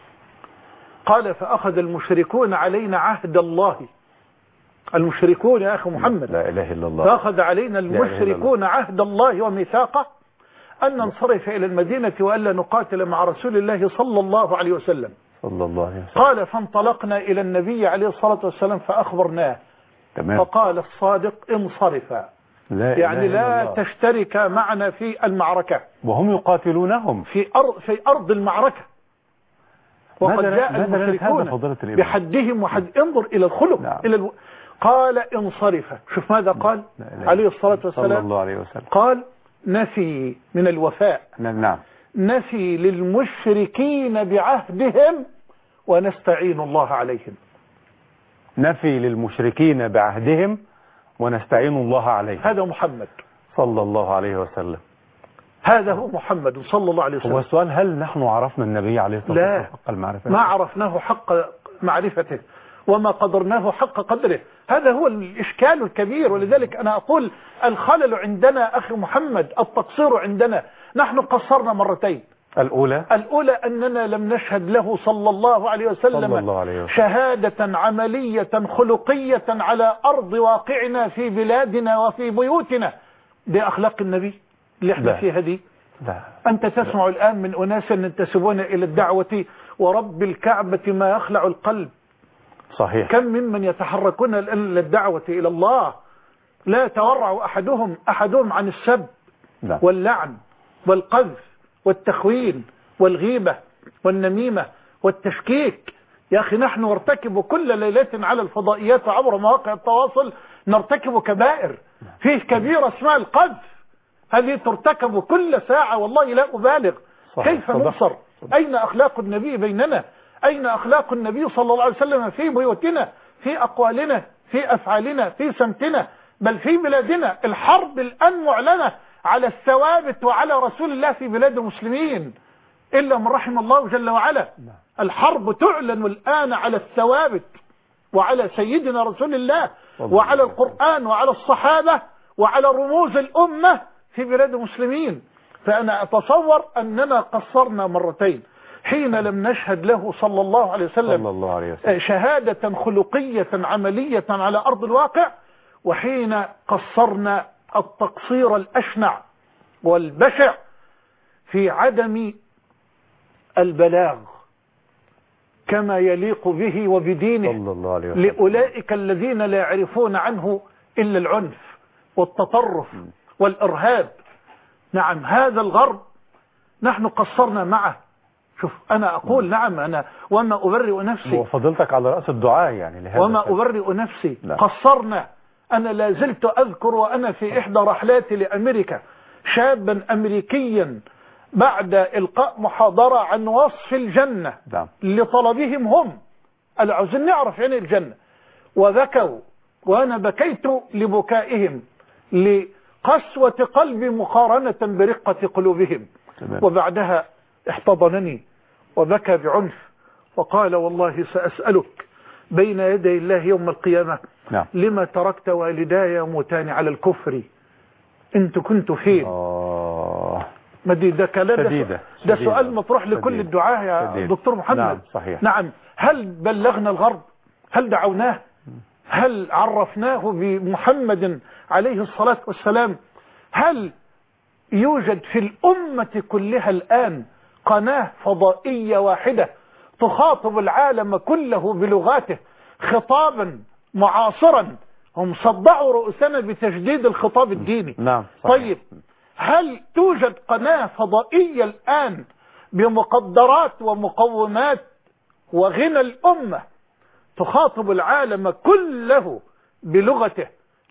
قال فأخذ المشركون علينا عهد الله. المشركون يا أخي محمد لا إله إلا الله. فأخذ علينا المشركون عهد الله وميثاقه أن ننصرف إلى المدينة وألا نقاتل مع رسول الله صلى الله عليه وسلم. صلى الله عليه وسلم. قال فانطلقنا إلى النبي عليه الصلاة والسلام فأخبرناه. تمام. فقال الصادق انصرفا، لا يعني لا الله. تشترك معنا في المعركة. وهم يقاتلونهم في أرض, في أرض المعركة. وقد جاء المشركون بحدهم وحد. انظر إلى الخلق. نعم. إلى الو... قال انصرف. شوف ماذا قال عليه الصلاة والسلام. صلى الله عليه وسلم. قال نفي من الوفاء. نعم. نفي للمشركين بعهدهم ونستعين الله عليهم. نفي للمشركين بعهدهم ونستعين الله عليهم. هذا محمد صلى الله عليه وسلم. هذا هو محمد صلى الله عليه وسلم. هو السؤال هل نحن عرفنا النبي عليه الصلاة والسلام حق المعرفة؟ ما عرفناه حق معرفته وما قدرناه حق قدره. هذا هو الإشكال الكبير. ولذلك أنا أقول الخلل عندنا أخي محمد، التقصير عندنا. نحن قصرنا مرتين. الأولى الأولى أننا لم نشهد له صلى الله عليه وسلم, صلى الله عليه وسلم. شهادة عملية خلقية على أرض واقعنا في بلادنا وفي بيوتنا. دي أخلاق النبي اللي احنا فيها دي. لا. أنت تسمع لا. الآن من أناس ينتسبون إلى الدعوة ورب الكعبة ما يخلع القلب. صحيح. كم ممن يتحركون الآن للدعوة إلى الله لا يتورع أحدهم أحدهم عن السب لا. واللعن والقذف والتخوين والغيبة والنميمة والتشكيك. يا أخي نحن نرتكب كل ليلة على الفضائيات وعبر مواقع التواصل نرتكب كبائر. فيه كبيرة اسمها القذف، هذه ترتكب كل ساعة والله لا أبالغ. صحيح. كيف ننصر؟ أين أخلاق النبي بيننا؟ أين أخلاق النبي صلى الله عليه وسلم في بيوتنا، في أقوالنا، في أفعالنا، في سمتنا؟ بل في بلادنا الحرب الآن معلنة على الثوابت وعلى رسول الله في بلاد المسلمين إلا من رحم الله جل وعلا. الحرب تعلن الآن على الثوابت وعلى سيدنا رسول الله وعلى القرآن وعلى الصحابة وعلى رموز الأمة في بلاد المسلمين. فأنا أتصور أننا قصرنا مرتين حين لم نشهد له صلى الله عليه وسلم, صلى الله عليه وسلم شهادة خلقية عملية على أرض الواقع، وحين قصرنا التقصير الأشنع والبشع في عدم البلاغ كما يليق به وبدينه صلى الله عليه وسلم لأولئك الذين لا يعرفون عنه إلا العنف والتطرف والإرهاب. نعم هذا الغرب نحن قصرنا معه. شوف أنا أقول م. نعم أنا وما أبرئ نفسي، وفضلتك على رأس الدعاء يعني لهذا وما أبرئ نفسي لا. قصرنا. أنا لا زلت أذكر وأنا في إحدى رحلاتي لأمريكا شابا أمريكيا بعد إلقاء محاضرة عن وصف الجنة نعم. لطلبهم هم قالوا عاوزين نعرف يعني الجنة، وبكوا وأنا بكيت لبكائهم لقسوة قلبي مقارنة برقة قلوبهم. تمام. وبعدها احتضنني وبكى بعنف وقال والله سأسألك بين يدي الله يوم القيامة نعم. لما تركت والداي يموتان على الكفر انت كنت فين؟ آه. ما دي ده كلام شديدة. ده شديدة. سؤال مطروح لكل الدعاة يا شديدة. دكتور محمد نعم صحيح. نعم هل بلغنا الغرب؟ هل دعوناه؟ هل عرفناه بمحمد عليه الصلاة والسلام؟ هل يوجد في الأمة كلها الآن قناة فضائية واحدة تخاطب العالم كله بلغاته خطابا معاصرا؟ هم صدعوا رؤوسنا بتجديد الخطاب الديني. نعم صحيح. طيب هل توجد قناة فضائية الآن بمقدرات ومقومات وغنى الأمة تخاطب العالم كله بلغته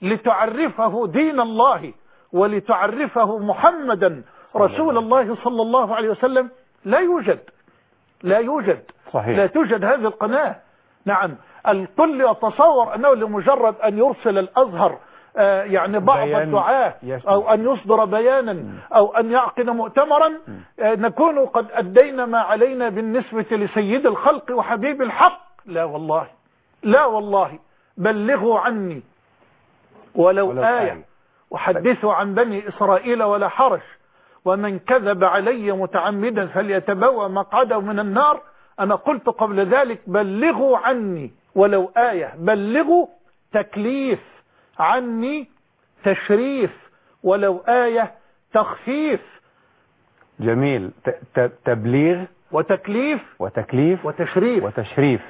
لتعرفه دين الله ولتعرفه محمدا رسول الله صلى الله عليه وسلم؟ لا يوجد لا يوجد صحيح. لا توجد هذه القناة. نعم الكل يتصور أنه لمجرد أن يرسل الأزهر آه يعني بعض الدعاة أو أن يصدر بيانا أو أن يعقد مؤتمرا آه نكون قد أدينا ما علينا بالنسبة لسيد الخلق وحبيب الحق. لا والله لا والله بلغوا عني ولو, ولو آية, آية وحدثوا عن بني إسرائيل ولا حرج، ومن كذب علي متعمدا فليتبوأ مقعده من النار. أنا قلت قبل ذلك بلغوا عني ولو آية، بلغوا تكليف، عني تشريف، ولو آية تخفيف. جميل. تبليغ وتكليف وتكليف وتشريف وتشريف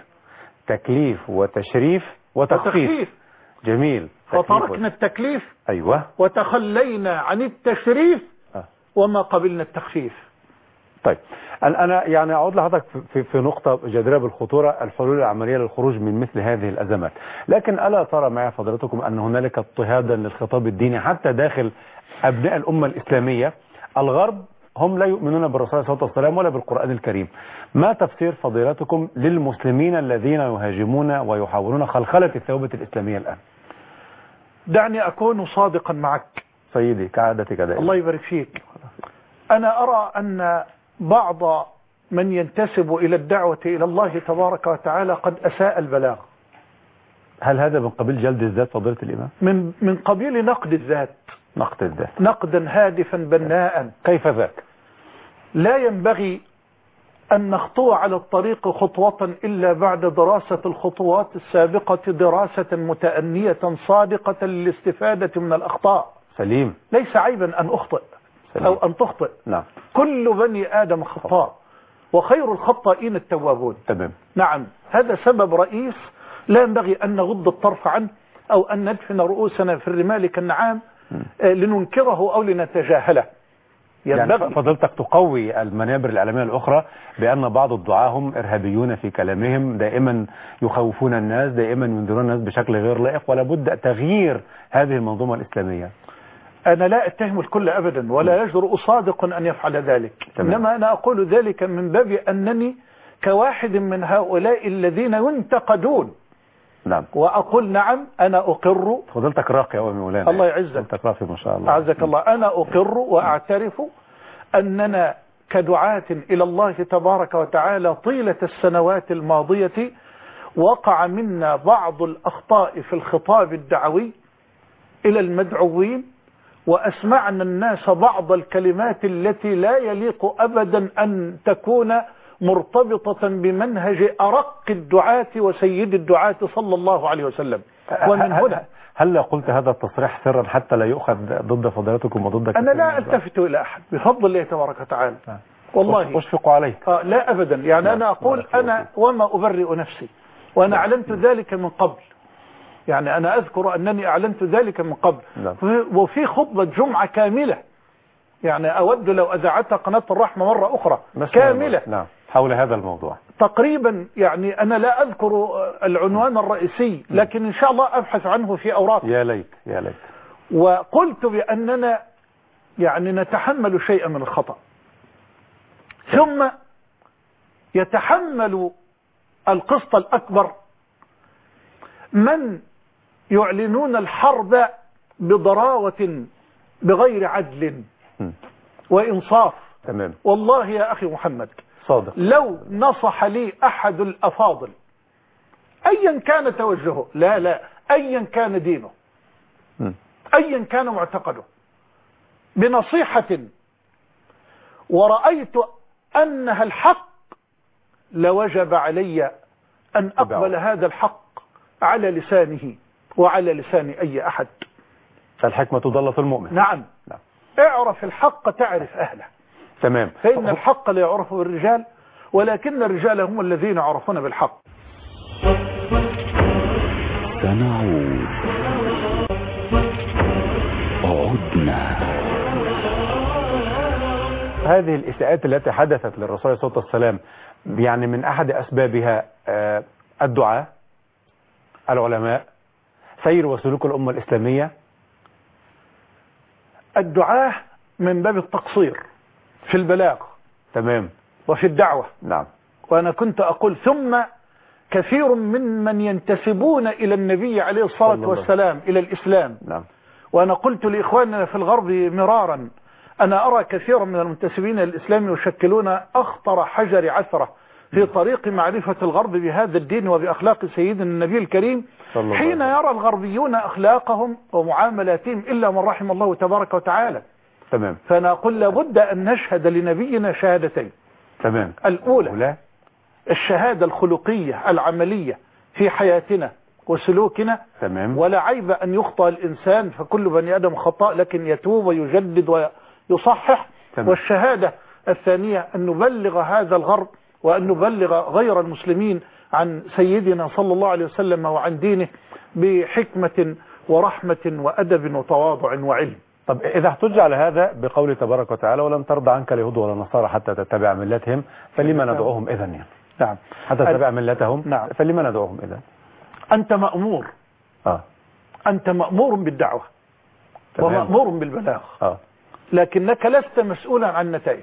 تكليف وتشريف وتخفيف. وتخفيف. جميل. فتركنا التكليف أيوة وتخلينا عن التشريف أه. وما قبلنا التخفيف. طيب أنا يعني أعود لحضرتك في, في نقطة جديرة بالخطورة، الحلول العملية للخروج من مثل هذه الأزمات، لكن ألا ترى معي فضلاتكم أن هنالك اضطهادا للخطاب الديني حتى داخل أبناء الأمة الإسلامية؟ الغرب هم لا يؤمنون بالرسول صلى الله عليه وسلم ولا بالقرآن الكريم. ما تفسير فضيلتكم للمسلمين الذين يهاجمون ويحاولون خلخلة الثوابت الإسلامية الآن؟ دعني أكون صادقا معك سيدي كعادتك دائما. الله يبارك فيك. أنا أرى أن بعض من ينتسب إلى الدعوة إلى الله تبارك وتعالى قد أساء البلاغ. هل هذا من قبيل جلد الذات فضيلة الإمام؟ من من قبيل نقد الذات. نقد الذات نقدا هادفا بناء. كيف ذاك؟ لا ينبغي أن نخطو على الطريق خطوة إلا بعد دراسة الخطوات السابقة دراسة متأنية صادقة للاستفادة من الأخطاء. سليم. ليس عيبا أن أخطئ سليم. أو أن تخطئ. نعم. كل بني آدم خطاء وخير الخطائين التوابون. تمام. نعم هذا سبب رئيس لا ينبغي أن نغض الطرف عنه أو أن ندفن رؤوسنا في الرمال كالنعام لننكره أو لنتجاهله. يعني فضلتك تقوي المنابر الإعلامية الأخرى بأن بعض الدعاة هم إرهابيون في كلامهم، دائما يخوفون الناس، دائما ينذرون الناس بشكل غير لائق، ولا بد تغيير هذه المنظومة الإسلامية. أنا لا أتهم الكل أبدا ولا يجرؤ صادق أن يفعل ذلك. تمام. إنما أنا أقول ذلك من باب أنني كواحد من هؤلاء الذين ينتقدون نعم. وأقول نعم أنا أقر. فضلتك راقي يا مولانا. الله يعزك. فضلتك راقي ما شاء الله. أعزك الله. أنا أقر وأعترف أننا كدعاة إلى الله تبارك وتعالى طيلة السنوات الماضية وقع منا بعض الأخطاء في الخطاب الدعوي إلى المدعوين، وأسمعنا الناس بعض الكلمات التي لا يليق أبدا أن تكون مرتبطة بمنهج أرق الدعاة وسيد الدعاة صلى الله عليه وسلم. ومن هنا هل قلت هذا التصريح سرا حتى لا يؤخذ ضد فضيلتكم وضدك؟ أنا لا ألتفت إلى أحد بفضل الله تبارك وتعالى. والله أشفق عليك. آه لا أبدا، يعني لا. أنا أقول أنا وما أبرئ نفسي، وأنا أعلنت ذلك من قبل، يعني أنا أذكر أنني أعلنت ذلك من قبل. لا. وفي خطبة جمعة كاملة، يعني أود لو أذاعتها قناة الرحمة مرة أخرى كاملة نعم حول هذا الموضوع تقريبا. يعني أنا لا أذكر العنوان الرئيسي، لكن إن شاء الله أبحث عنه في أوراق. يا ليت يا ليت. وقلت بأننا يعني نتحمل شيئا من الخطأ، ثم يتحمل القسط الأكبر من يعلنون الحرب بضراوة بغير عدل وإنصاف. تمام. والله يا أخي محمد صادق، لو نصح لي أحد الأفاضل أيا كان توجهه، لا لا أيا كان دينه، م. أيا كان معتقده، بنصيحة ورأيت أنها الحق، لوجب علي أن أقبل هذا الحق على لسانه وعلى لسان أي أحد. الحكمة تضلة المؤمن. نعم. نعم. اعرف الحق تعرف أهله. تمام. فإن الحق لا يعرف بالرجال، ولكن الرجال هم الذين يعرفون بالحق. سنعود. عدنا. هذه الإساءات التي حدثت للرسول صلى الله عليه وسلم يعني من أحد أسبابها الدعاء، العلماء، سير وسلوك الأمة الإسلامية. الدعاء من باب التقصير في البلاغ. تمام. وفي الدعوة. نعم. وأنا كنت أقول ثم كثير من من ينتسبون إلى النبي عليه الصلاة والسلام إلى الإسلام. نعم. وأنا قلت لإخواننا في الغرب مرارا، أنا أرى كثيرا من المنتسبين إلى الإسلام يشكلون أخطر حجر عثرة في طريق معرفة الغرب بهذا الدين وبأخلاق سيدنا النبي الكريم، حين يرى الغربيون أخلاقهم ومعاملاتهم إلا من رحم الله تبارك وتعالى. تمام. فأنا أقول لابد أن نشهد لنبينا شهادتين. تمام. الأولى أولا. الشهادة الخلقية العملية في حياتنا وسلوكنا. تمام. ولا عيب أن يخطئ الإنسان، فكل بني آدم خطاء، لكن يتوب ويجدد ويصحح. تمام. والشهادة الثانية أن نبلغ هذا الغرب وأن نبلغ غير المسلمين عن سيدنا صلى الله عليه وسلم وعن دينه بحكمة ورحمة وأدب وتواضع وعلم. طب إذا احتج على هذا بقول تبارك وتعالى ولن ترضى عنك اليهود ولا النصارى حتى تتبع ملتهم، فلما ندعوهم إذن؟ يعني نعم. حتى تتبع ملتهم. نعم. فلما ندعوهم إذن؟ أنت مأمور. آه. أنت مأمور بالدعوة. تمام. ومأمور بالبلاغ. آه. لكنك لست مسؤولا عن النتائج.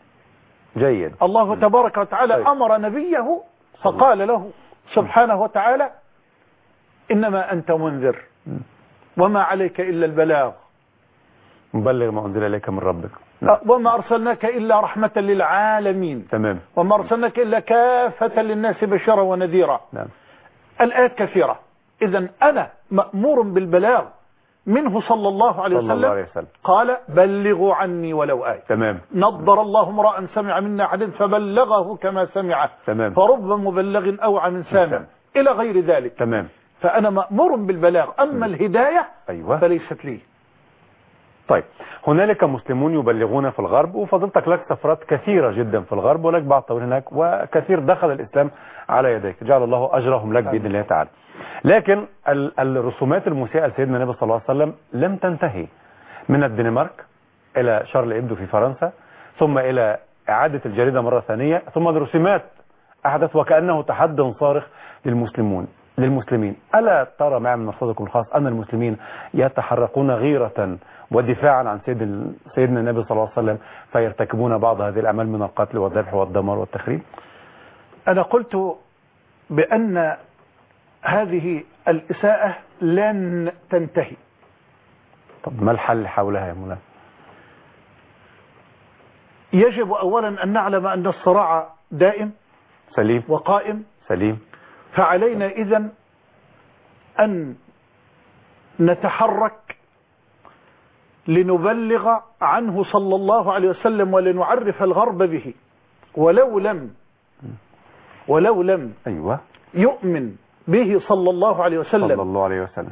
جيد. الله تبارك وتعالى طيب. أمر نبيه فقال له سبحانه وتعالى إنما أنت منذر وما عليك إلا البلاغ، مبلغ ما أنزل إليك من ربك. نعم. وما أرسلناك إلا رحمة للعالمين. تمام. وما أرسلناك إلا كافة للناس بشرا ونذيرا. نعم. الآيات كثيرة. إذن أنا مأمور بالبلاغ منه صلى الله عليه وسلم, الله عليه وسلم. قال بلغوا عني ولو آية. تمام. نضر الله امرأ سمع منا أحد فبلغه كما سمعه. تمام. فرب مبلغ أوعى من سامع إلى غير ذلك. تمام. فأنا مأمور بالبلاغ، أما الهداية أيوة. فليست لي. طيب هنالك مسلمون يبلغون في الغرب، وفضلتك لك سفرات كثيرة جدا في الغرب ولك بعض طويل هناك، وكثير دخل الإسلام على يديك، جعل الله أجرهم لك بإذن الله تعالى. لكن الرسومات المسيئة لسيدنا النبي صلى الله عليه وسلم لم تنتهي من الدنمارك إلى شارل إبدو في فرنسا، ثم إلى إعادة الجريدة مرة ثانية، ثم الرسومات أحدث وكأنه تحدي صارخ للمسلمون للمسلمين. ألا ترى معي من مصادركم الخاص أن المسلمين يتحركون غيرة ودفاعا عن سيد سيدنا النبي صلى الله عليه وسلم فيرتكبون بعض هذه الأعمال من القتل والذبح والدمار والتخريب؟ أنا قلت بأن هذه الإساءة لن تنتهي. طب ما الحل حولها يا مولانا؟ يجب أولا أن نعلم أن الصراع دائم سليم وقائم سليم. فعلينا إذن أن نتحرك لنبلغ عنه صلى الله عليه وسلم ولنعرف الغرب به، ولو لم ولو لم أيوة يؤمن به صلى الله عليه وسلم صلى الله عليه وسلم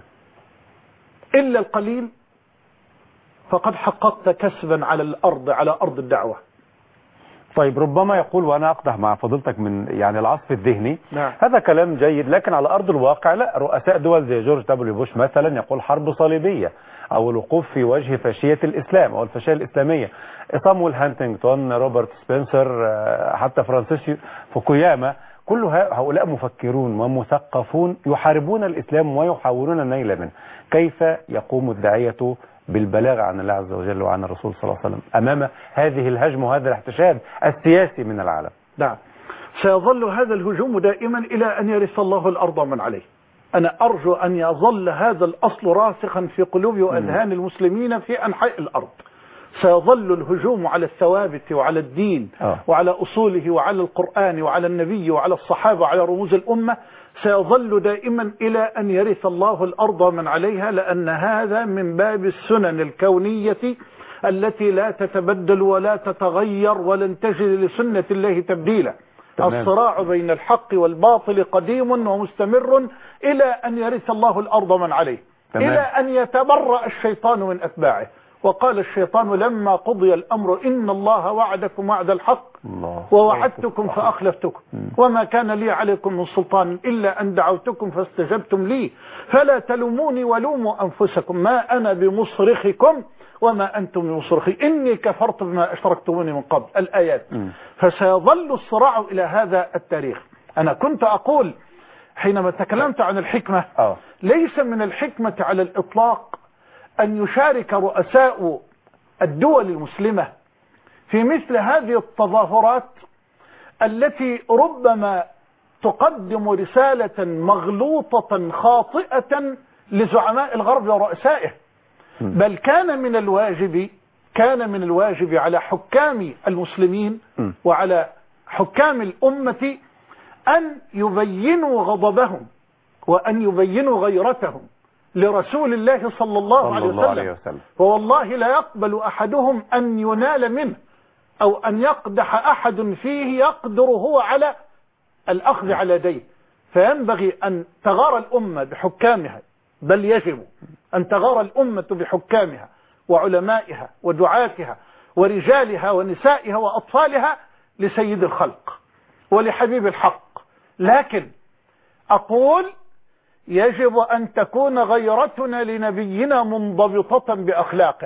إلا القليل فقد حققت كسبا على الأرض على أرض الدعوة. طيب ربما يقول، وأنا أقدح مع فضيلتك من يعني العصف الذهني، نعم. هذا كلام جيد، لكن على أرض الواقع لا. رؤساء دول زي جورج دبليو بوش مثلا يقول حرب صليبية أو الوقوف في وجه فاشية الإسلام أو الفاشية الإسلامية. صامويل هانتنغتون، روبرت سبنسر، حتى فرانسيس فوكوياما، كل هؤلاء مفكرون ومثقفون يحاربون الإسلام ويحاولون النيل منه. كيف يقوم الداعية بالبلاغ عن الله عز وجل وعن الرسول صلى الله عليه وسلم أمام هذه الهجمة وهذا الاحتشاد السياسي من العالم؟ نعم، سيظل هذا الهجوم دائما إلى أن يرث الله الأرض من عليه. أنا أرجو أن يظل هذا الأصل راسخا في قلوب وأذهان المسلمين في أنحاء الأرض. سيظل الهجوم على الثوابت وعلى الدين آه. وعلى أصوله وعلى القرآن وعلى النبي وعلى الصحابة وعلى رموز الأمة، سيظل دائما إلى أن يرث الله الأرض من عليها، لأن هذا من باب السنن الكونية التي لا تتبدل ولا تتغير ولن تجد لسنة الله تبديلا. تمام. الصراع بين الحق والباطل قديم ومستمر إلى أن يرث الله الأرض من عليه. تمام. إلى أن يتبرأ الشيطان من أتباعه. وقال الشيطان لما قضي الأمر إن الله وعدكم وعد الحق الله ووعدتكم فأخلفتكم وما كان لي عليكم من سلطان إلا أن دعوتكم فاستجبتم لي فلا تلوموني ولوموا أنفسكم ما أنا بمصرخكم وما أنتم بمصرخي إني كفرت بما أشركتموني من قبل. الآيات. م. فسيظل الصراع إلى هذا التاريخ. أنا كنت أقول حينما تكلمت عن الحكمة أوه. ليس من الحكمة على الإطلاق أن يشارك رؤساء الدول المسلمة في مثل هذه التظاهرات التي ربما تقدم رسالة مغلوطة خاطئة لزعماء الغرب ورؤسائه، بل كان من الواجب كان من الواجب على حكام المسلمين وعلى حكام الأمة أن يبينوا غضبهم وأن يبينوا غيرتهم لرسول الله صلى الله عليه وسلم. عليه وسلم فوالله لا يقبل أحدهم أن ينال منه أو أن يقدح أحد فيه يقدر هو على الأخذ على يديه. فينبغي أن تغار الأمة بحكامها، بل يجب أن تغار الأمة بحكامها وعلمائها ودعاتها ورجالها ونسائها وأطفالها لسيد الخلق ولحبيب الحق. لكن أقول يجب أن تكون غيرتنا لنبينا منضبطة بأخلاقه.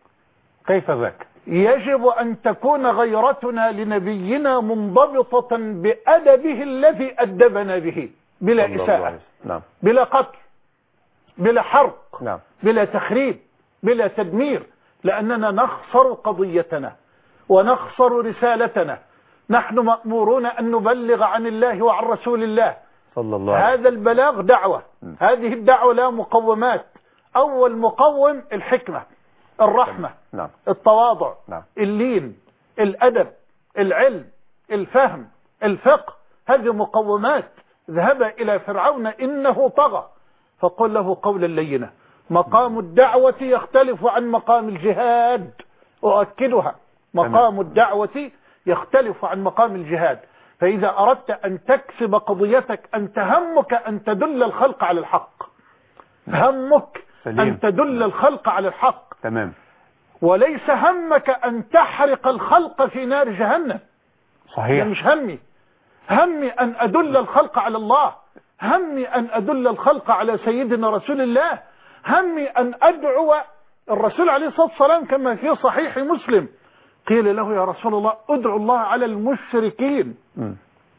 كيف ذاك؟ يجب أن تكون غيرتنا لنبينا منضبطة بأدبه الذي أدبنا به، بلا إساءة، نعم. بلا قتل، بلا حرق، نعم. بلا تخريب، بلا تدمير، لأننا نخسر قضيتنا ونخسر رسالتنا. نحن مأمورون أن نبلغ عن الله وعن رسول الله صلى الله عليه وسلم. هذا البلاغ دعوة. م. هذه الدعوة لها مقومات. أول مقوم الحكمة، الرحمة، نعم. التواضع، نعم. اللين، الأدب، العلم، الفهم، الفقه. هذه مقومات. ذهب إلى فرعون إنه طغى فقل له قولا لينا. مقام الدعوة يختلف عن مقام الجهاد، أؤكدها. مقام الدعوة يختلف عن مقام الجهاد. فإذا أردت أن تكسب قضيتك أنت همك أن تدل الخلق على الحق، همك سليم. أن تدل الخلق على الحق، تمام. وليس همك أن تحرق الخلق في نار جهنم. صحيح. مش همي همي أن أدل الخلق على الله، همي أن أدل الخلق على سيدنا رسول الله، همي أن أدعو الرسول عليه الصلاة والسلام كما في صحيح مسلم قيل له يا رسول الله ادعو الله على المشركين م.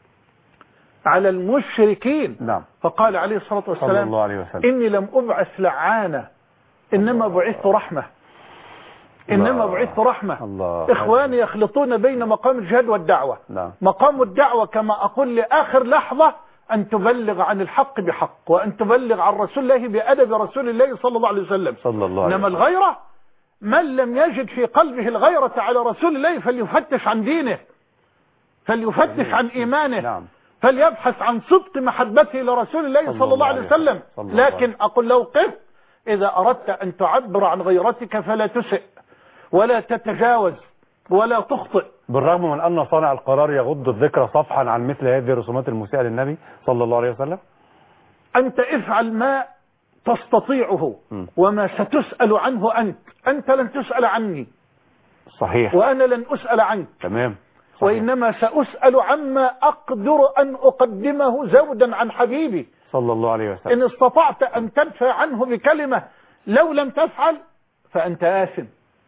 على المشركين، نعم. فقال عليه الصلاة والسلام الله عليه وسلم إني لم أبعث لعانة إنما بعثت رحمة، إنما بعثت رحمة. الله. إخواني يخلطون بين مقام الجهاد والدعوة. نعم. مقام الدعوة كما أقول لآخر لحظة أن تبلغ عن الحق بحق، وأن تبلغ عن رسول الله بأدب رسول الله صلى الله عليه وسلم. صلى الله عليه إنما وسلم. الغيرة، من لم يجد في قلبه الغيرة على رسول الله فليفتش عن دينه، فليفتش عن إيمانه. نعم. فليبحث عن صدق محبته لرسول الله صلى, صلى الله عليه وسلم. لكن أقول له قف، إذا أردت أن تعبر عن غيرتك فلا تسئ ولا تتجاوز ولا تخطئ. بالرغم من أن صانع القرار يغض الذكر صفحا عن مثل هذه الرسومات المسيئة للنبي صلى الله عليه وسلم. أنت افعل ما تستطيعه م. وما ستسأل عنه أنت. أنت لن تسأل عني. صحيح. وأنا لن أسأل عنك. تمام. صحيح. وإنما سأسأل عما أقدر أن أقدمه زودا عن حبيبي صلى الله عليه وسلم. إن استطعت أن تدفع عنه بكلمة، لو لم تفعل فأنت آثم.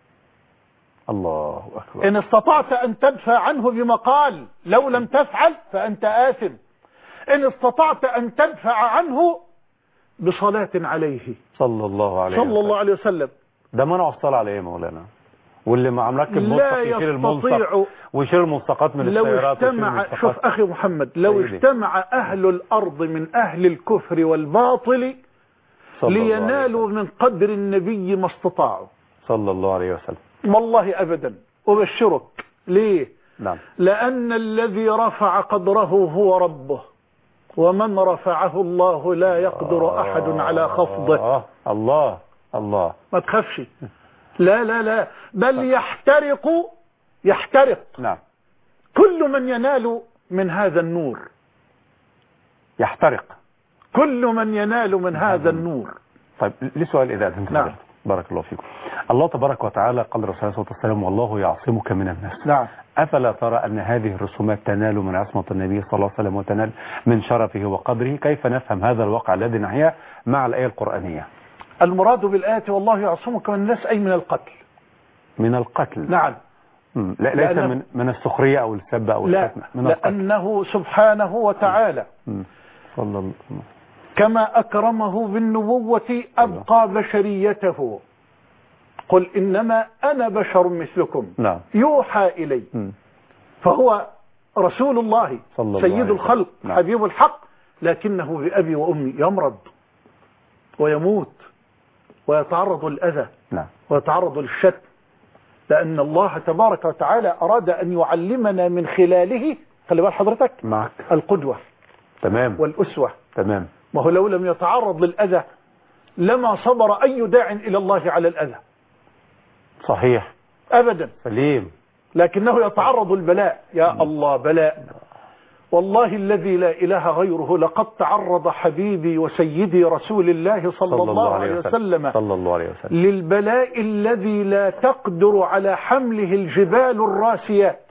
الله أكبر. إن استطعت أن تدفع عنه بمقال، لو لم تفعل فأنت آثم. إن استطعت أن تدفع عنه بصلاة عليه صلى الله عليه صلى وسلم. الله عليه وسلم. ده منع الصلاة عليه يا مولانا، واللي مع مركب ملصق يشيل الملصق ويشيل الملصقات من لو السيارات. اجتمع، شوف أخي محمد، لو سيدي. اجتمع أهل الأرض من أهل الكفر والباطل لينالوا من قدر النبي ما استطاعوا صلى الله عليه وسلم. والله أبدا. أبشرك. ليه؟ نعم. لأن الذي رفع قدره هو ربه، ومن رفعه الله لا يقدر أحد على خفضه. الله الله. ما تخافش. لا لا لا، بل يحترق يحترق نعم. كل من ينال من هذا النور. يحترق كل من ينال من هذا النور. طيب لي سؤال إذا أنت. نعم. بارك الله فيكم. الله تبارك وتعالى قال الرسول صلى الله عليه وسلم والله يعصمك من الناس. نعم. أفلا ترى أن هذه الرسومات تنال من عصمة النبي صلى الله عليه وسلم وتنال من شرفه وقدره؟ كيف نفهم هذا الواقع الذي نحياه مع الآية القرآنية؟ المراد بالآية والله يعصمك من الناس أي من القتل. من القتل. نعم. لا ليس من من السخرية أو السب أو الشتم. من القتل. لأنه سبحانه وتعالى صلى الله كما أكرمه بالنبوة أبقى بشريته. قل إنما أنا بشر مثلكم. نعم. يوحى إلي. م. فهو رسول الله سيد الخلق. نعم. حبيب الحق، لكنه بأبي وأمي يمرض ويموت ويتعرض للأذى. نعم. ويتعرض للشتم، لأن الله تبارك وتعالى أراد أن يعلمنا من خلاله، خلي بال حضرتك، معك القدوة. تمام. والأسوة. تمام. وهو لو لم يتعرض للأذى لما صبر أي داع إلى الله على الأذى. صحيح. أبدا. سليم. لكنه يتعرض البلاء. يا م. الله بلاء. والله الذي لا إله غيره لقد تعرض حبيبي وسيدي رسول الله صلى, صلى الله عليه وسلم, صلى الله عليه وسلم للبلاء الذي لا تقدر على حمله الجبال الراسيات.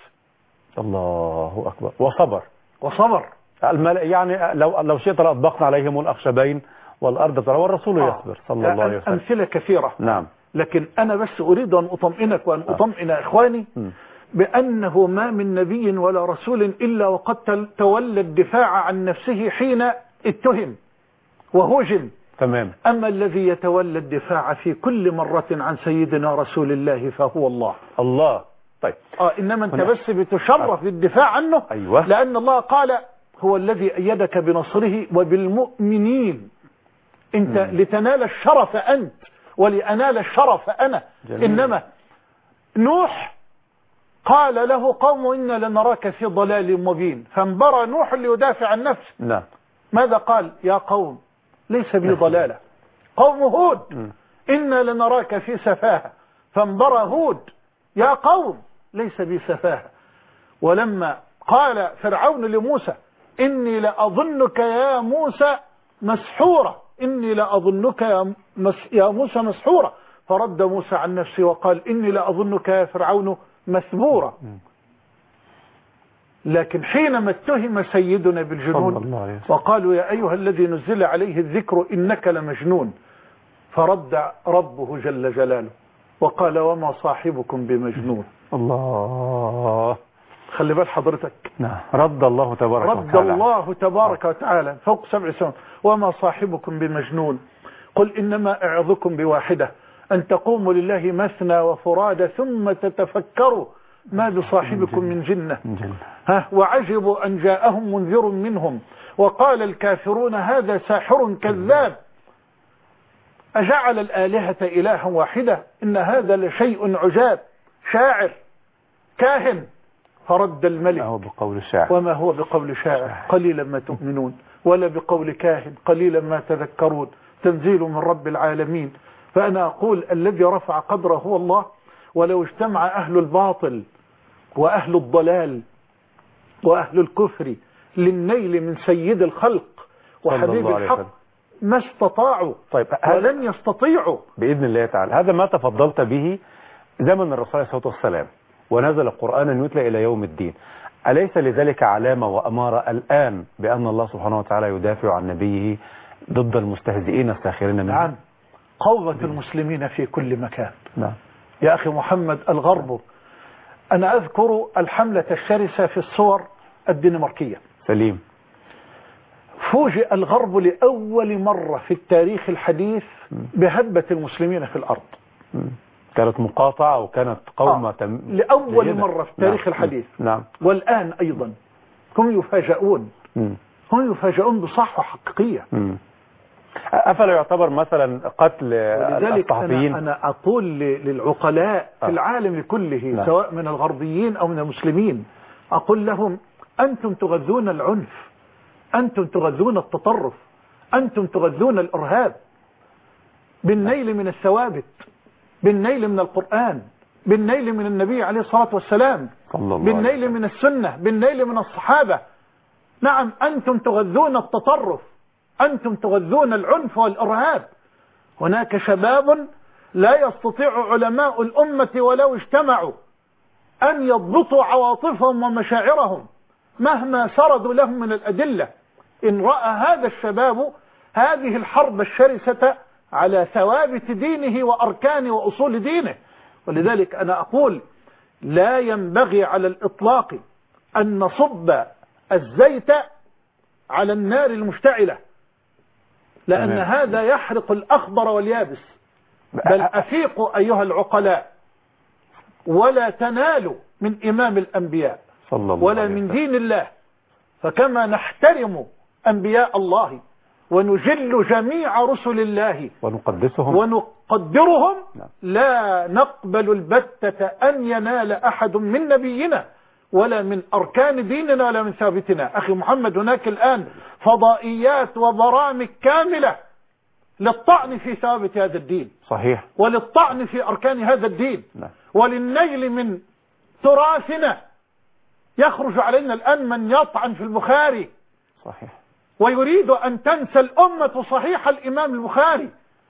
الله أكبر. وصبر. وصبر. يعني لو لو شئت لأطبقنا عليهم الأخشبين والأرض ترى، والرسول آه. يصبر صلى الله عليه وسلم. أمثلة كثيرة. نعم. لكن أنا بس أريد أن أطمئنك وأن آه. أطمئن إخواني م. بأنه ما من نبي ولا رسول إلا وقد تولى الدفاع عن نفسه حين اتهم وهجم. تمام. أما الذي يتولى الدفاع في كل مرة عن سيدنا رسول الله فهو الله. الله. طيب. آه إنما أنت بس بتشرف بالدفاع عنه. أيوة. لأن الله قال هو الذي أيدك بنصره وبالمؤمنين. أنت م. لتنال الشرف أنت ولأنال الشرف أنا. جميل. إنما نوح قال له قوم إنا لنراك في ضلال مبين، فانبرى نوح ليدافع عن نفسه. نعم. ماذا قال؟ يا قوم ليس بي ضلالة. قوم هود إنا لنراك في سفاهة، فانبرى هود يا قوم ليس بي سفاهة. ولما قال فرعون لموسى إني لأظنك يا موسى مسحورا، إني لأظنك يا, مس يا موسى مسحورا، فرد موسى عن نفسه وقال إني لأظنك يا فرعون مثبورا. لكن حينما اتهم سيدنا بالجنون وقالوا يا أيها الذي نزل عليه الذكر إنك لمجنون، فرد ربه جل جلاله وقال وما صاحبكم بمجنون. الله. خلي بال حضرتك. نعم. رد الله تبارك رد وتعالى. رد الله تبارك وتعالى فوق سبع سنوات وما صاحبكم بمجنون. قل إنما أعظكم بواحدة أن تقوموا لله مثنى وفرادى ثم تتفكروا ما بصاحبكم من جنة. ها وعجبوا أن جاءهم منذر منهم وقال الكافرون هذا ساحر كذاب أجعل الآلهة إلها واحدة إن هذا لشيء عجاب شاعر كاهن. فرد الملك هو بقول الشاعر وما هو بقول شاعر قليلا ما تؤمنون ولا بقول كاهن قليلا ما تذكرون تنزيل من رب العالمين. فأنا أقول الذي رفع قدره هو الله. ولو اجتمع أهل الباطل وأهل الضلال وأهل الكفر للنيل من سيد الخلق وحبيب الحق ما استطاعوا طيب ولن يستطيعوا بإذن الله تعالى. هذا ما تفضلت به زمن الرسول عليه الصلاة والسلام ونزل القرآن يتلى إلى يوم الدين. أليس لذلك علامة وأمارة الآن بأن الله سبحانه وتعالى يدافع عن نبيه ضد المستهزئين الساخرين منه؟ نعم. قوة المسلمين في كل مكان. نعم. يا أخي محمد الغرب، أنا أذكر الحملة الشرسة في الصور الدنماركية. سليم. فوجئ الغرب لأول مرة في التاريخ الحديث بهبة المسلمين في الأرض. كانت مقاطعة وكانت قومة آه. تم... لأول جيدة. مرة في التاريخ نعم. الحديث. نعم. والآن أيضا هم يفاجئون م. هم يفاجئون بصحوة حقيقية. م. أفلا يعتبر مثلا قتل الصحفيين؟ أنا, أنا أقول للعقلاء في آه. العالم كله نعم. سواء من الغربيين أو من المسلمين، أقول لهم أنتم تغذون العنف، أنتم تغذون التطرف، أنتم تغذون الإرهاب بالنيل من الثوابت، بالنيل من القرآن، بالنيل من النبي عليه الصلاة والسلام، بالنيل من السنة، بالنيل من الصحابة. نعم أنتم تغذون التطرف، أنتم تغذون العنف والإرهاب. هناك شباب لا يستطيع علماء الأمة ولو اجتمعوا أن يضبطوا عواطفهم ومشاعرهم مهما سردوا لهم من الأدلة. إن رأى هذا الشباب هذه الحرب الشرسة على ثوابت دينه وأركان وأصول دينه. ولذلك أنا أقول لا ينبغي على الإطلاق أن نصب الزيت على النار المشتعلة، لأن هذا يحرق الأخضر واليابس. بل أفيقوا أيها العقلاء ولا تنالوا من إمام الأنبياء ولا من دين الله. فكما نحترم أنبياء الله ونجل جميع رسل الله ونقدسهم ونقدرهم، لا نقبل البتة أن ينال أحد من نبينا ولا من أركان ديننا ولا من ثابتنا. أخي محمد، هناك الآن فضائيات وبرامج كاملة للطعن في ثابت هذا الدين، صحيح، وللطعن في أركان هذا الدين، لا. وللنيل من تراثنا. يخرج علينا الآن من يطعن في البخاري، صحيح، ويريد أن تنسى الأمة صحيح الإمام البخاري.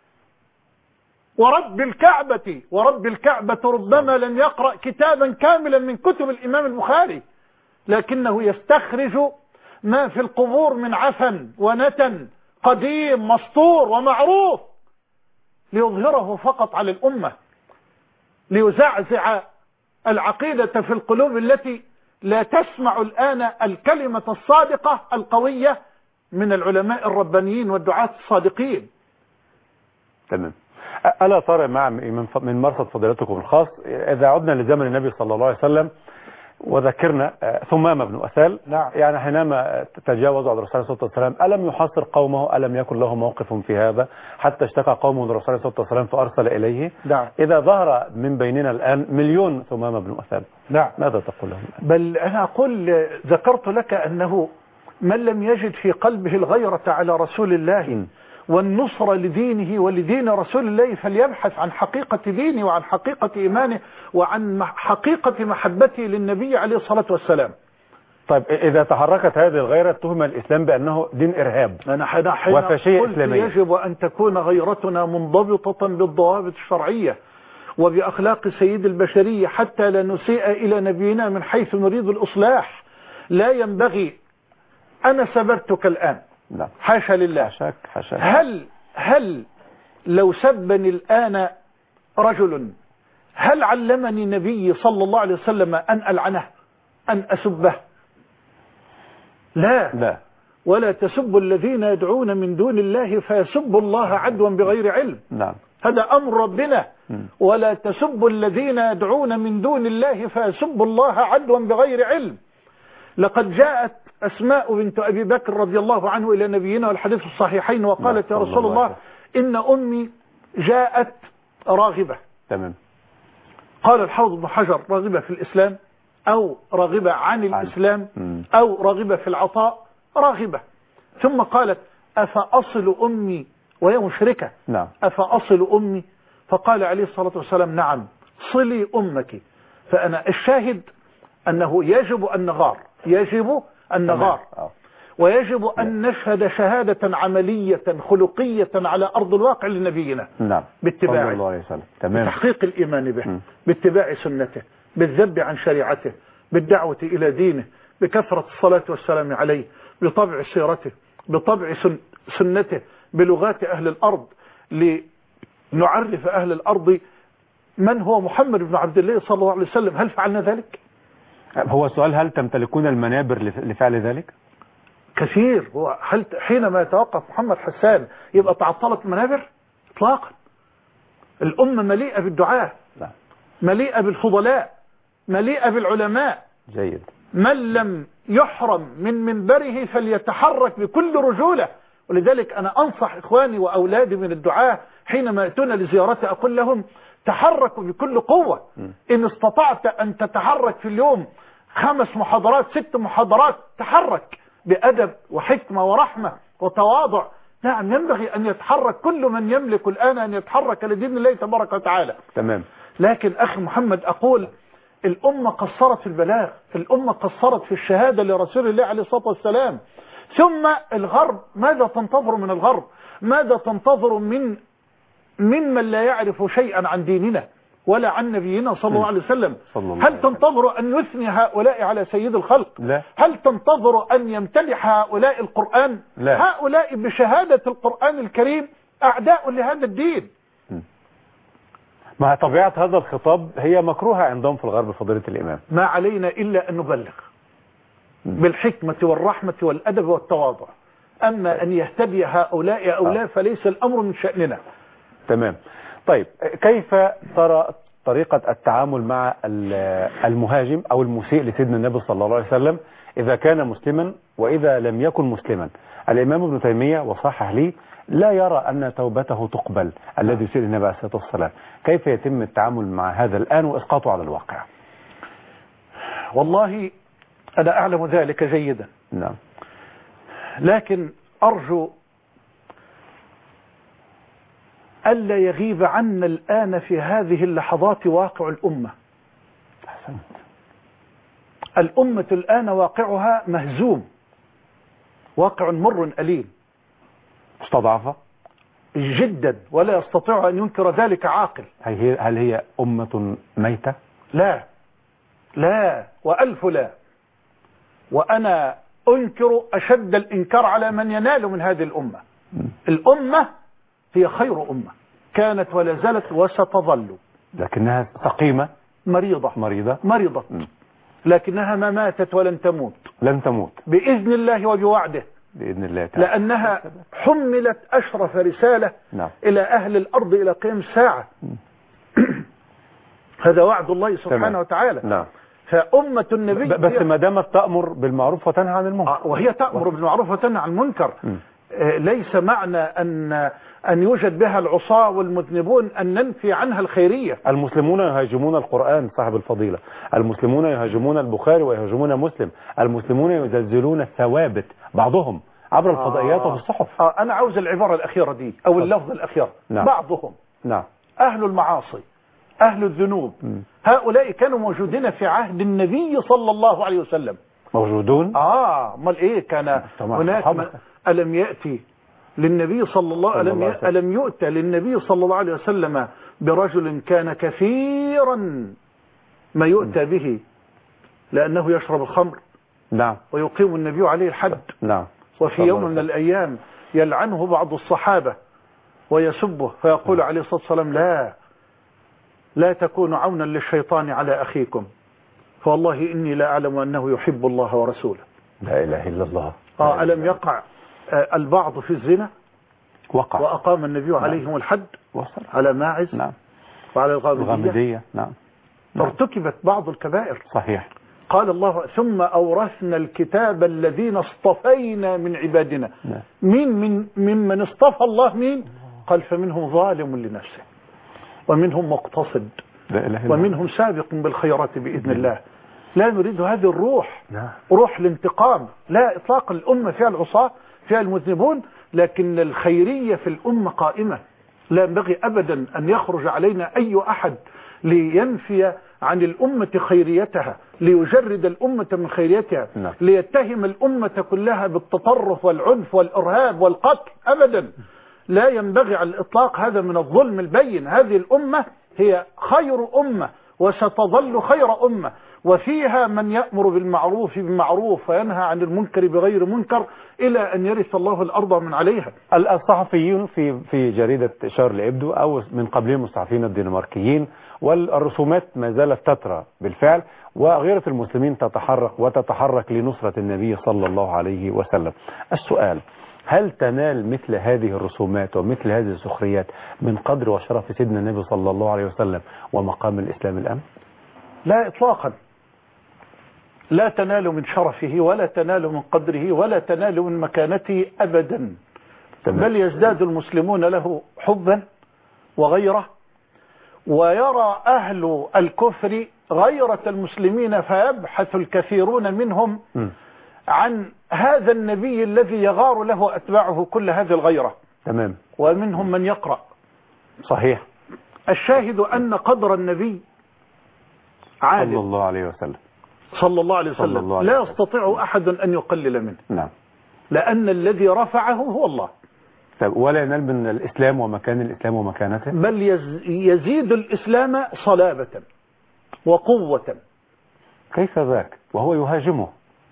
ورب الكعبة ورب الكعبة ربما لن يقرأ كتابا كاملا من كتب الإمام البخاري، لكنه يستخرج ما في القبور من عفن ونتن قديم مسطور ومعروف ليظهره فقط على الأمة، ليزعزع العقيدة في القلوب التي لا تسمع الآن الكلمة الصادقة القوية من العلماء الربانيين والدعاة الصادقين. تمام. ألا ترى مع من مرصد فضيلتكم الخاص، إذا عدنا لزمن النبي صلى الله عليه وسلم وذكرنا ثمامة بن أسال، نعم. يعني حينما تجاوز على الرسول صلى الله عليه وسلم ألم يحاصر قومه؟ ألم يكن له موقف في هذا حتى اشتكى قومه للرسول صلى الله عليه وسلم فأرسل إليه؟ نعم. إذا ظهر من بيننا الآن مليون ثمامة بن أسال، نعم. ماذا تقول لهم؟ بل أنا أقول، ذكرت لك أنه من لم يجد في قلبه الغيرة على رسول الله م. والنصر لدينه ولدين رسول الله فليبحث عن حقيقة دينه وعن حقيقة إيمانه وعن حقيقة محبته للنبي عليه الصلاة والسلام. طيب إذا تحركت هذه الغيرة تهم الإسلام بأنه دين إرهاب أنا حين وفاشية إسلامية. يجب أن تكون غيرتنا منضبطة بالضوابط الشرعية وبأخلاق سيد البشرية حتى لا نسيء إلى نبينا من حيث نريد الإصلاح. لا ينبغي. أنا سببتك الآن، لا. حاشا لله، حشاك حشاك. هل هل لو سبني الآن رجل هل علمني النبي صلى الله عليه وسلم أن ألعنه أن أسبه؟ لا لا. ولا تسبوا الذين يدعون من دون الله فيسبوا الله عدوا بغير علم. نعم. هذا أمر ربنا. م. ولا تسبوا الذين يدعون من دون الله فيسبوا الله عدوا بغير علم. لقد جاءت أسماء بنت أبي بكر رضي الله عنه إلى نبينا والحديث الصحيحين وقالت يا رسول الله إن أمي جاءت راغبة. تمام. قال الحافظ ابن حجر راغبة في الإسلام أو راغبة عن الإسلام أو راغبة في العطاء، راغبة. ثم قالت أفأصل أمي وهي مشركة. نعم. أفأصل أمي؟ فقال عليه الصلاة والسلام نعم صلي أمك. فأنا الشاهد أنه يجب أن نغار، يجب أن نغار ويجب أن نشهد شهادة عملية خلقية على أرض الواقع لنبينا. نعم. باتباعه الله عليه وسلم. تمام. بتحقيق الإيمان به، باتباع سنته، بالذب عن شريعته، بالدعوة إلى دينه، بكثرة الصلاة والسلام عليه، بطبع سيرته، بطبع سن سنته، بلغات أهل الأرض، لنعرف أهل الأرض من هو محمد بن عبد الله صلى الله عليه وسلم. هل فعلنا ذلك؟ هو السؤال هل تمتلكون المنابر لفعل ذلك؟ كثير. هو هل حينما يتوقف محمد حسان يبقى تعطلت منابر؟ اطلاقا. الأمة مليئة بالدعاة، مليئة بالفضلاء، مليئة بالعلماء. جيد. من لم يحرم من منبره فليتحرك بكل رجولة. ولذلك أنا أنصح إخواني وأولادي من الدعاة حينما يأتون لزيارتي أقول لهم تحركوا بكل قوة. إن استطعت أن تتحرك في اليوم خمس محاضرات ست محاضرات تحرك بأدب وحكمة ورحمة وتواضع. نعم ينبغي أن يتحرك كل من يملك الآن أن يتحرك لدين الله تبارك وتعالى. تمام. لكن أخي محمد أقول الأمة قصرت في البلاغ، الأمة قصرت في الشهادة لرسول الله عليه الصلاة والسلام. ثم الغرب، ماذا تنتظر من الغرب؟ ماذا تنتظر من ممن لا يعرف شيئا عن ديننا ولا عن نبينا صلى الله عليه وسلم؟ هل تنتظر أن يثني هؤلاء على سيد الخلق؟ لا. هل تنتظر أن يمتلح هؤلاء القرآن؟ لا. هؤلاء بشهادة القرآن الكريم أعداء لهذا الدين. مع طبيعة هذا الخطاب هي مكروهة عندهم في الغرب فضيلة الإمام. ما علينا إلا أن نبلغ بالحكمة والرحمة والأدب والتواضع. أما أن يهتدي هؤلاء أو لا فليس الأمر من شأننا. تمام. طيب كيف ترى طريقة التعامل مع المهاجم أو المسيء لسيدنا النبي صلى الله عليه وسلم إذا كان مسلما وإذا لم يكن مسلما؟ الإمام ابن تيمية وصحح لي لا يرى أن توبته تقبل الذي يسيء النبي عليه الصلاة والسلام. كيف يتم التعامل مع هذا الآن وإسقاطه على الواقع؟ والله أنا أعلم ذلك جيدا. نعم. لكن أرجو ألا يغيب عنا الآن في هذه اللحظات واقع الأمة. أحسنت. الأمة الآن واقعها مهزوم، واقع مر أليم، مستضعفة جدا ولا يستطيع أن ينكر ذلك عاقل. هل هي أمة ميتة؟ لا لا وألف لا. وأنا أنكر أشد الإنكار على من ينال من هذه الأمة. الأمة هي خير أمة كانت ولا زالت وستظل، لكنها سقيمة مريضة مريضة مريضة م. لكنها ما ماتت ولن تموت، لن تموت بإذن الله وبوعده، بإذن الله تعالى. لأنها حملت أشرف رسالة نعم. إلى أهل الأرض إلى قيام الساعة. هذا وعد الله سبحانه تمام. وتعالى. نعم. فأمة النبي بس ما دامت تأمر بالمعروف وتنهى عن المنكر، وهي تأمر بالمعروف وتنهى عن المنكر، م. ليس معنى أن أن يوجد بها العصاة والمذنبون أن ننفي عنها الخيرية. المسلمون يهاجمون القرآن صاحب الفضيلة، المسلمون يهاجمون البخاري ويهاجمون مسلم، المسلمون يزلزلون الثوابت بعضهم عبر آه. الفضائيات وفي الصحف. آه أنا عاوز العبارة الأخيرة دي أو اللفظ الأخير. نعم. بعضهم نعم. أهل المعاصي أهل الذنوب م. هؤلاء كانوا موجودين في عهد النبي صلى الله عليه وسلم. موجودون؟ آه امال إيه كان هناك من ألم يأتي للنبي صلى الله عليه وسلم ألم يؤتى للنبي صلى الله عليه وسلم برجل كان كثيرا ما يؤتى به لأنه يشرب الخمر. نعم. ويقيم النبي عليه الحد. نعم. وفي يوم من الأيام يلعنه بعض الصحابة ويسبه فيقول عليه الصلاة والسلام لا لا تكونوا عونا للشيطان على أخيكم فوالله إني لا أعلم أنه يحب الله ورسوله. لا إله إلا الله. آه ألم يقع البعض في الزنا وقع وأقام النبي نعم. عليهم الحد وصل. على ماعز نعم. وعلى الغامدية, الغامدية. نعم. ارتكبت بعض الكبائر صحيح. قال الله ثم أورثنا الكتاب الذين اصطفينا من عبادنا. مين من ممن اصطفى الله مين؟ قال فمنهم ظالم لنفسه ومنهم مقتصد ومنهم سابق بالخيرات بإذن الله. لا نريد هذه الروح، روح الانتقام، لا إطلاق. الأمة فيها العصاة فيها المذنبون، لكن الخيرية في الأمة قائمة. لا ينبغي أبدا أن يخرج علينا أي أحد لينفي عن الأمة خيريتها، ليجرد الأمة من خيريتها، ليتهم الأمة كلها بالتطرف والعنف والإرهاب والقتل. أبدا لا ينبغي على الإطلاق، هذا من الظلم البين. هذه الأمة هي خير أمة وستظل خير أمة، وفيها من يأمر بالمعروف بمعروف وينهى عن المنكر بغير منكر إلى أن يرث الله الأرض من عليها. الصحفيون في في جريدة شارل إبدو أو من قبلهم الصحفيين الدنماركيين، والرسومات ما زالت تترى بالفعل، وغيرة المسلمين تتحرك وتتحرك لنصرة النبي صلى الله عليه وسلم. السؤال: هل تنال مثل هذه الرسومات ومثل هذه السخريات من قدر وشرف سيدنا النبي صلى الله عليه وسلم ومقام الإسلام الآن؟ لا إطلاقا، لا تنال من شرفه ولا تنال من قدره ولا تنال من مكانته أبدا. تمام. بل يزداد المسلمون له حبا وغيره، ويرى أهل الكفر غيرة المسلمين، فيبحث الكثيرون منهم م. عن هذا النبي الذي يغار له أتباعه كل هذه الغيرة. تمام. ومنهم من يقرأ. صحيح. الشاهد أن قدر النبي عالم صلى الله عليه وسلم صلى الله عليه وسلم الله عليه لا يستطيع أحد أن يقلل منه. نعم. لأن الذي رفعه هو الله. طيب، ولا ينال من الإسلام ومكان الإسلام ومكانته؟ بل يزيد الإسلام صلابة وقوة. كيف ذاك وهو يهاجمه؟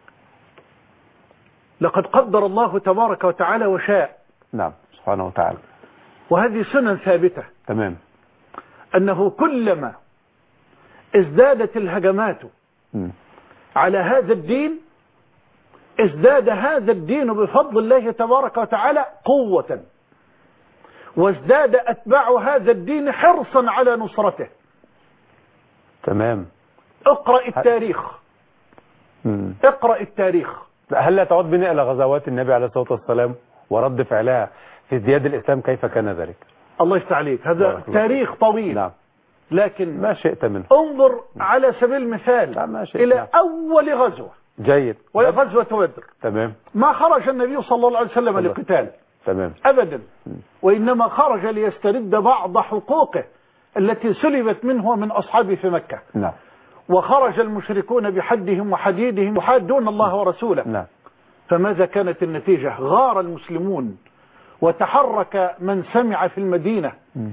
لقد قدر الله تبارك وتعالى وشاء. نعم، سبحانه وتعالى. وهذه سنن ثابتة. تمام. أنه كلما ازدادت الهجمات م. على هذا الدين ازداد هذا الدين بفضل الله تبارك وتعالى قوة، وازداد أتباع هذا الدين حرصا على نصرته. تمام. اقرأ التاريخ. م. اقرأ التاريخ. هل لا تعود بنا إلى غزوات النبي عليه الصلاة والسلام ورد فعلها في ازدياد الإسلام؟ كيف كان ذلك؟ الله يفتح عليك، هذا تاريخ طويل. نعم. لكن ما شئت منه. انظر على سبيل المثال إلى نعم. أول غزوة. جيد. وهي غزوة بدر. تمام. ما خرج النبي صلى الله عليه وسلم للقتال. تمام. أبدا. وإنما خرج ليسترد بعض حقوقه التي سلبت منه ومن أصحابه في مكة. نعم. وخرج المشركون بحدهم وحديدهم يحادون الله ورسوله. نعم. فماذا كانت النتيجة؟ غار المسلمون وتحرك من سمع في المدينة م.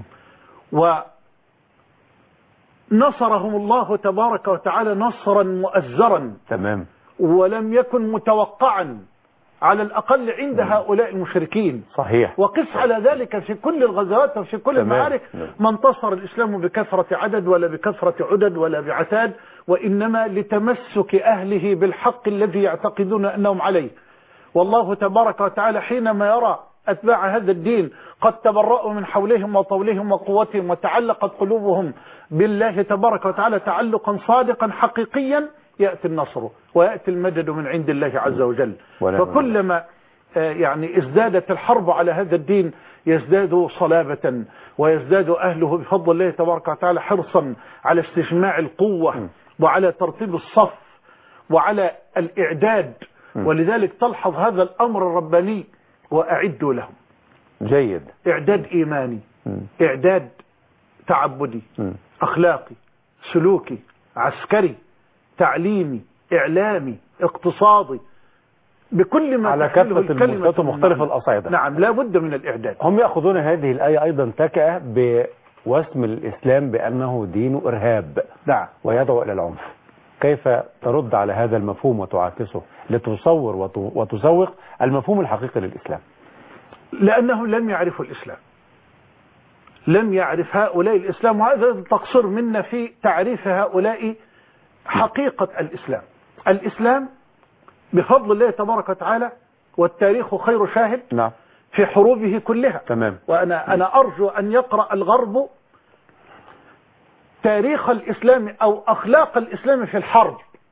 ونصرهم الله تبارك وتعالى نصرا مؤزرا. تمام. ولم يكن متوقعا على الأقل عند م. هؤلاء المشركين. صحيح. وقس على ذلك في كل الغزوات وفي كل تمام. المعارك ما انتصر الإسلام بكثرة عدد ولا بكثرة عدد ولا بعتاد، وإنما لتمسك أهله بالحق الذي يعتقدون أنهم عليه. والله تبارك وتعالى حينما يرى أتباع هذا الدين قد تبرأوا من حولهم وطولهم وقوتهم وتعلقت قلوبهم بالله تبارك وتعالى تعلقا صادقا حقيقيا، يأتي النصر ويأتي المدد من عند الله عز وجل. فكلما يعني ازدادت الحرب على هذا الدين يزداد صلابة ويزداد أهله بفضل الله تبارك وتعالى حرصا على استجماع القوة وعلى ترتيب الصف وعلى الإعداد. ولذلك تلحظ هذا الأمر الرباني: وأعدوا لهم. جيد. إعداد إيماني، إعداد تعبدي، أخلاقي، سلوكي، عسكري، تعليمي، إعلامي، اقتصادي، بكل ما على كافة المستويات ومختلف الأصعدة. نعم، لا بد من الإعداد. هم يأخذون هذه الآية أيضا تكأة بوسم الإسلام بأنه دين إرهاب. نعم. ويدعو إلى العنف. كيف ترد على هذا المفهوم وتعاكسه لتصور وتسوق المفهوم الحقيقي للإسلام؟ لأنهم لم يعرفوا الإسلام، لم يعرف هؤلاء الإسلام، وهذا تقصير منا في تعريف هؤلاء حقيقة الإسلام. الإسلام بفضل الله تبارك وتعالى والتاريخ خير شاهد. نعم. في حروبه كلها. تمام. وأنا أنا أرجو أن يقرأ الغرب تاريخ الإسلام أو أخلاق الإسلام في الحرب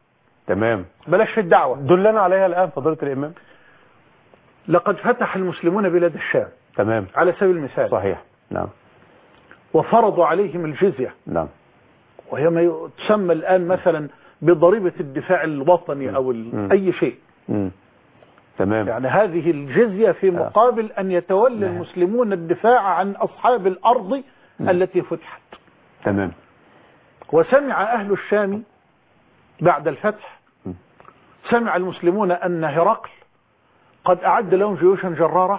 تمام. بلاش في الدعوة. دلنا عليها الآن فضيلة الإمام. لقد فتح المسلمون بلاد الشام. تمام. على سبيل المثال. صحيح. نعم. وفرضوا عليهم الجزية. نعم. وهي ما تسمى الآن مثلا بضريبة الدفاع الوطني أو أي شيء. م. تمام. يعني هذه الجزية في مقابل أن يتولى نعم. المسلمون الدفاع عن أصحاب الأرض م. التي فتحت. تمام. وسمع أهل الشام بعد الفتح م. سمع المسلمون أن هرقل قد أعد لهم جيوشا جرارة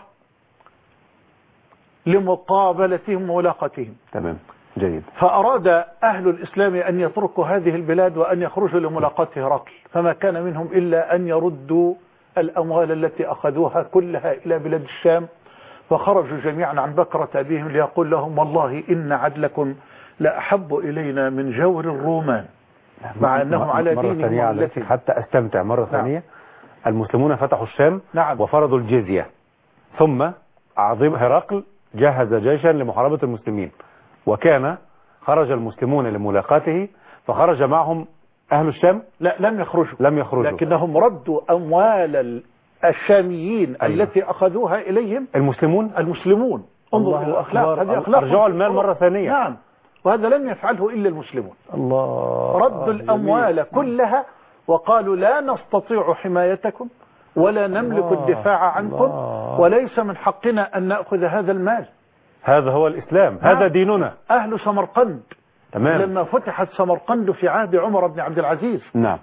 لمقابلتهم وملاقتهم. تمام. جيد. فأراد أهل الإسلام أن يتركوا هذه البلاد وأن يخرجوا لملاقاة هرقل، فما كان منهم إلا أن يردوا الأموال التي أخذوها كلها إلى بلاد الشام، فخرجوا جميعا عن بكرة أبيهم ليقول لهم والله إن عدلكم لأحب إلينا من جور الرومان، مع أنهم على دينهم التي حتى أستمتع مرة ثانية. نعم. المسلمون فتحوا الشام. نعم. وفرضوا الجزية، ثم عظيم هرقل جهز جيشا لمحاربة المسلمين، وكان خرج المسلمون لملاقاته فخرج معهم أهل الشام. لا، لم يخرجوا لم يخرجوا لكنهم ردوا أموال الشاميين. أيوة. التي أخذوها إليهم المسلمون المسلمون انظر إلى الأخلاق، هذه أخلاق. أرجعوا المال مرة ثانية. نعم. وهذا لم يفعله إلا المسلمون. الله. ردوا الأموال كلها وقالوا لا نستطيع حمايتكم ولا نملك الله. الدفاع عنكم الله. وليس من حقنا أن نأخذ هذا المال. هذا هو الإسلام. نعم. هذا ديننا. أهل سمرقند. تمام. لما فتحت سمرقند في عهد عمر بن عبد العزيز. نعم.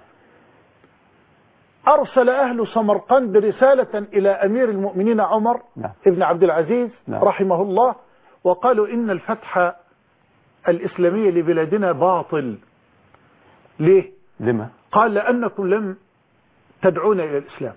أرسل أهل سمرقند رسالة إلى أمير المؤمنين عمر. نعم. ابن عبد العزيز. نعم. رحمه الله، وقالوا إن الفتح الإسلامي لبلادنا باطل. ليه؟ لما؟ قال لأنكم لم تدعونا إلى الإسلام.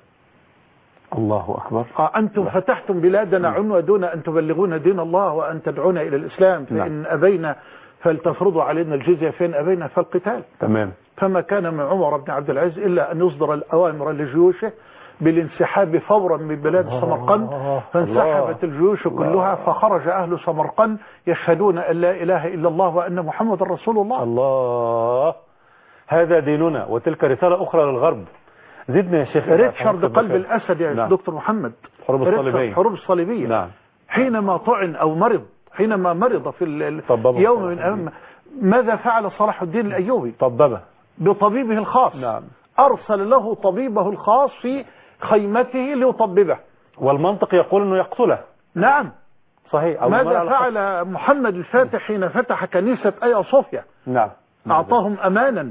الله أكبر. أنتم الله. فتحتم بلادنا عنوة دون أن تبلغونا دين الله وأن تدعونا إلى الإسلام، فإن نعم. أبينا فلتفرضوا علينا الجزية، فإن أبينا فالقتال. تمام. فما كان من عمر بن عبد العزيز إلا أن يصدر الأوامر لجيوشه بالانسحاب فورا من بلاد سمرقند، فانسحبت الجيوش كلها، فخرج أهل سمرقند يشهدون أن لا إله إلا الله وأن محمد رسول الله. الله. هذا ديننا، وتلك رسالة أخرى للغرب. زدنا يا شيخ. ريتشارد قلب الأسد يا نعم. دكتور محمد. حروب الصليبية. حروب الصليبية. نعم. حينما طعن أو مرض، حينما مرض في يوم من أيام، ماذا فعل صلاح الدين الأيوبي؟ طببه بطبيبه الخاص. نعم. أرسل له طبيبه الخاص في خيمته ليطببه. والمنطق يقول أنه يقتله. نعم. صحيح. أو ماذا فعل محمد الفاتح حين فتح كنيسة آيا صوفيا؟ نعم. أعطاهم أمانا،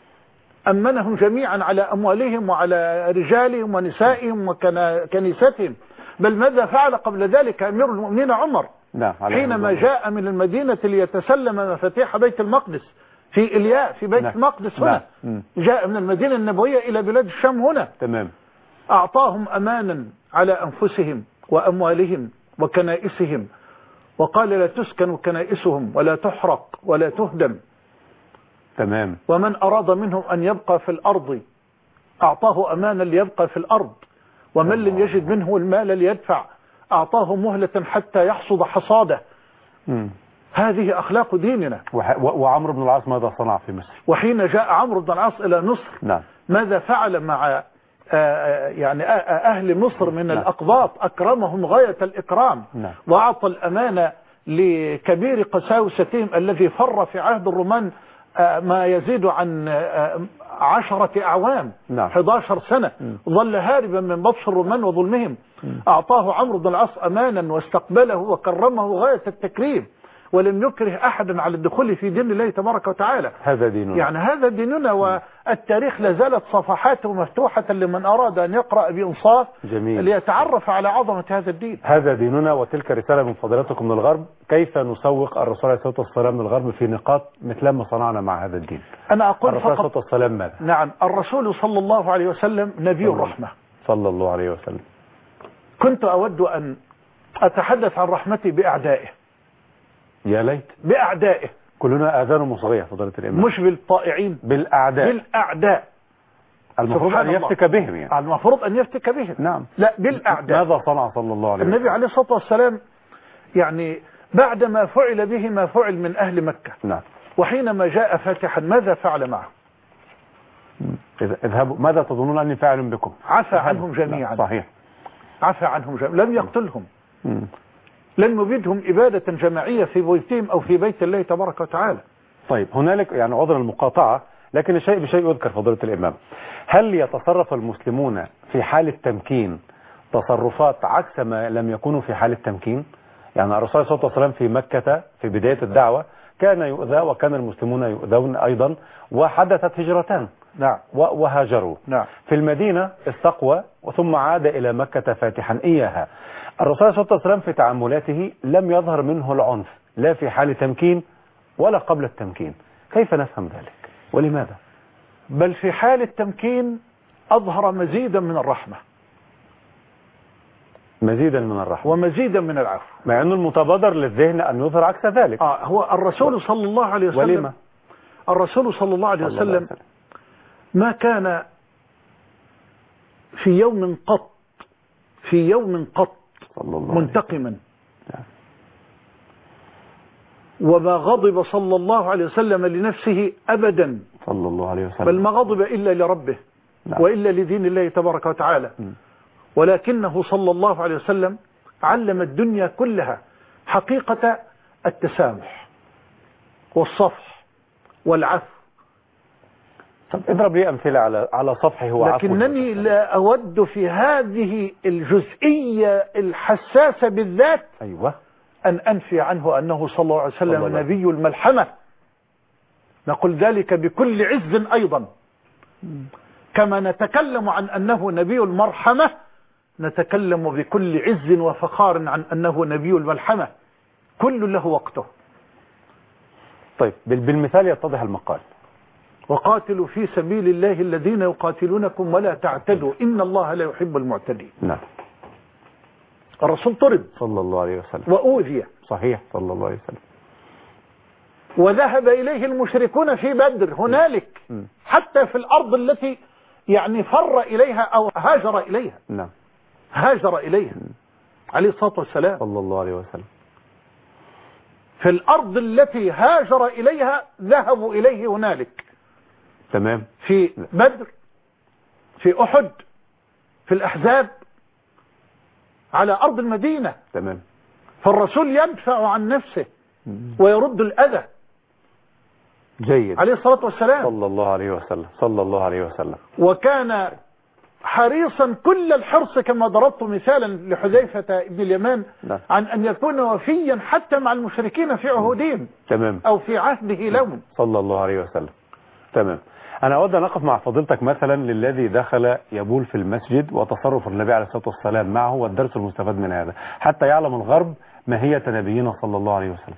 أمنهم جميعا على أموالهم وعلى رجالهم ونسائهم وكنيستهم. بل ماذا فعل قبل ذلك أمير المؤمنين عمر؟ نعم. حينما جاء من المدينة ليتسلم مفاتيح بيت المقدس في إلياء في بيت نعم. المقدس هنا. نعم. جاء من المدينة النبوية إلى بلاد الشام هنا. تمام. أعطاهم أمانا على أنفسهم وأموالهم وكنائسهم، وقال لا تسكن كنائسهم ولا تحرق ولا تهدم. تمام. ومن أراد منهم أن يبقى في الأرض أعطاه أمانا ليبقى في الأرض، ومن لم يجد منه المال ليدفع أعطاه مهلة حتى يحصد حصاده. م. هذه أخلاق ديننا. وعمرو بن العاص ماذا صنع في مصر؟ وحين جاء عمرو بن العاص إلى مصر نعم. ماذا فعل مع يعني أهل مصر من نعم. الأقباط؟ أكرمهم غاية الإكرام. نعم. وأعطى الأمانة لكبير قساوستهم الذي فر في عهد الرومان ما يزيد عن عشرة أعوام. نعم. أحد عشر سنة. م. ظل هاربا من بطش الرومان وظلمهم. م. أعطاه عمرو بن العاص أمانا واستقبله وكرمه غاية التكريم، ولم يكره أحدا على الدخول في دين الله تبارك وتعالى. هذا ديننا. يعني هذا ديننا. والتاريخ لازالت صفحاته مفتوحة لمن أراد أن يقرأ بإنصاف. جميل. ليتعرف على عظمة هذا الدين. هذا ديننا، وتلك رسالة من فضيلتكم من الغرب. كيف نسوق الرسول عليه الصلاة والسلام من الغرب في نقاط مثل ما صنعنا مع هذا الدين؟ أنا أقول الرسول عليه فقط الصلاة والسلام ماذا؟ نعم. الرسول صلى الله عليه وسلم نبي الرحمة صلى الله عليه وسلم. كنت أود أن أتحدث عن رحمتي بأعدائه. يا ليت. بأعدائه. كلنا آذان مصغية فضيلة الإمام. مش بالطائعين، بالأعداء. بالأعداء. المفروض أن يفتك بهم يعني. المفروض أن يفتك بهم. نعم. لا، بالأعداء. ماذا صنع صلى الله عليه وسلم؟ النبي عليه الصلاة والسلام يعني بعد ما فعل به ما فعل من أهل مكة. نعم. وحينما جاء فاتحا ماذا فعل معه؟ اذهبوا ماذا تظنون أني فاعل بكم؟ عفى عنهم جميعا. صحيح. عفى عنهم جميعا، لم يقتلهم، م. لم يبيدهم إبادة جماعية في بيتهم أو في بيت الله تبارك وتعالى. طيب هنالك يعني عذر المقاطعة، لكن الشيء بشيء يذكر فضيلة الإمام. هل يتصرف المسلمون في حال التمكين تصرفات عكس ما لم يكونوا في حال التمكين؟ يعني الرسول صلى الله عليه وسلم في مكة في بداية الدعوة كان يؤذى وكان المسلمون يؤذون أيضا، وحدثت هجرتان. نعم. وهاجروا. نعم. في المدينة استقوى وثم عاد إلى مكة فاتحا إياها. الرسول صلى الله عليه وسلم في تعاملاته لم يظهر منه العنف لا في حال تمكين ولا قبل التمكين. كيف نفهم ذلك ولماذا؟ بل في حال التمكين أظهر مزيدا من الرحمة، مزيدا من الرحمة ومزيدا من العفو، مع أنه المتبادر للذهن أن يظهر عكس ذلك. آه هو الرسول صلى الله عليه وسلم ولما؟ الرسول صلى الله عليه وسلم ما كان في يوم قط في يوم قط منتقما، وما غضب صلى الله عليه وسلم لنفسه أبدا صلى الله عليه وسلم، بل ما غضب إلا لربه. نعم. وإلا لدين الله تبارك وتعالى. م. ولكنه صلى الله عليه وسلم علم الدنيا كلها حقيقة التسامح والصفح والعفو. طب اضرب لي أمثلة على على صفحه وعفوه. لكنني لا أود في هذه الجزئية الحساسة بالذات أيوة أن أنفي عنه أنه صلى الله عليه وسلم نبي الملحمة. نقول ذلك بكل عز أيضا، كما نتكلم عن أنه نبي المرحمة نتكلم بكل عز وفخار عن أنه نبي الملحمة. كل له وقته. طيب بالمثال يتضح المقال. وقاتلوا في سبيل الله الذين يقاتلونكم ولا تعتدوا إن الله لا يحب المعتدين. نعم. الرسول طرد صلى الله عليه وسلم وأوذي. صحيح صلى الله عليه وسلم. وذهب إليه المشركون في بدر هنالك م. حتى في الأرض التي يعني فر إليها أو هاجر إليها. نعم. هاجر إليها م. عليه الصلاة والسلام صلى الله عليه وسلم. في الأرض التي هاجر إليها ذهبوا إليه هنالك. تمام. في بدر، في أحد، في الأحزاب، على أرض المدينة. تمام. فالرسول يدفع عن نفسه ويرد الأذى. جيد. عليه الصلاة والسلام. صلى الله عليه وسلم صلى الله عليه وسلم. وكان حريصا كل الحرص كما ضربت مثالا لحذيفة بن اليمان نعم. عن أن يكون وفيا حتى مع المشركين في عهودهم. تمام. أو في عهده لهم صلى الله عليه وسلم. تمام. أنا أود أن أقف مع فضيلتك مثلا للذي دخل يبول في المسجد وتصرف النبي عليه الصلاة والسلام معه والدرس المستفاد من هذا حتى يعلم الغرب ماهية نبينا صلى الله عليه وسلم.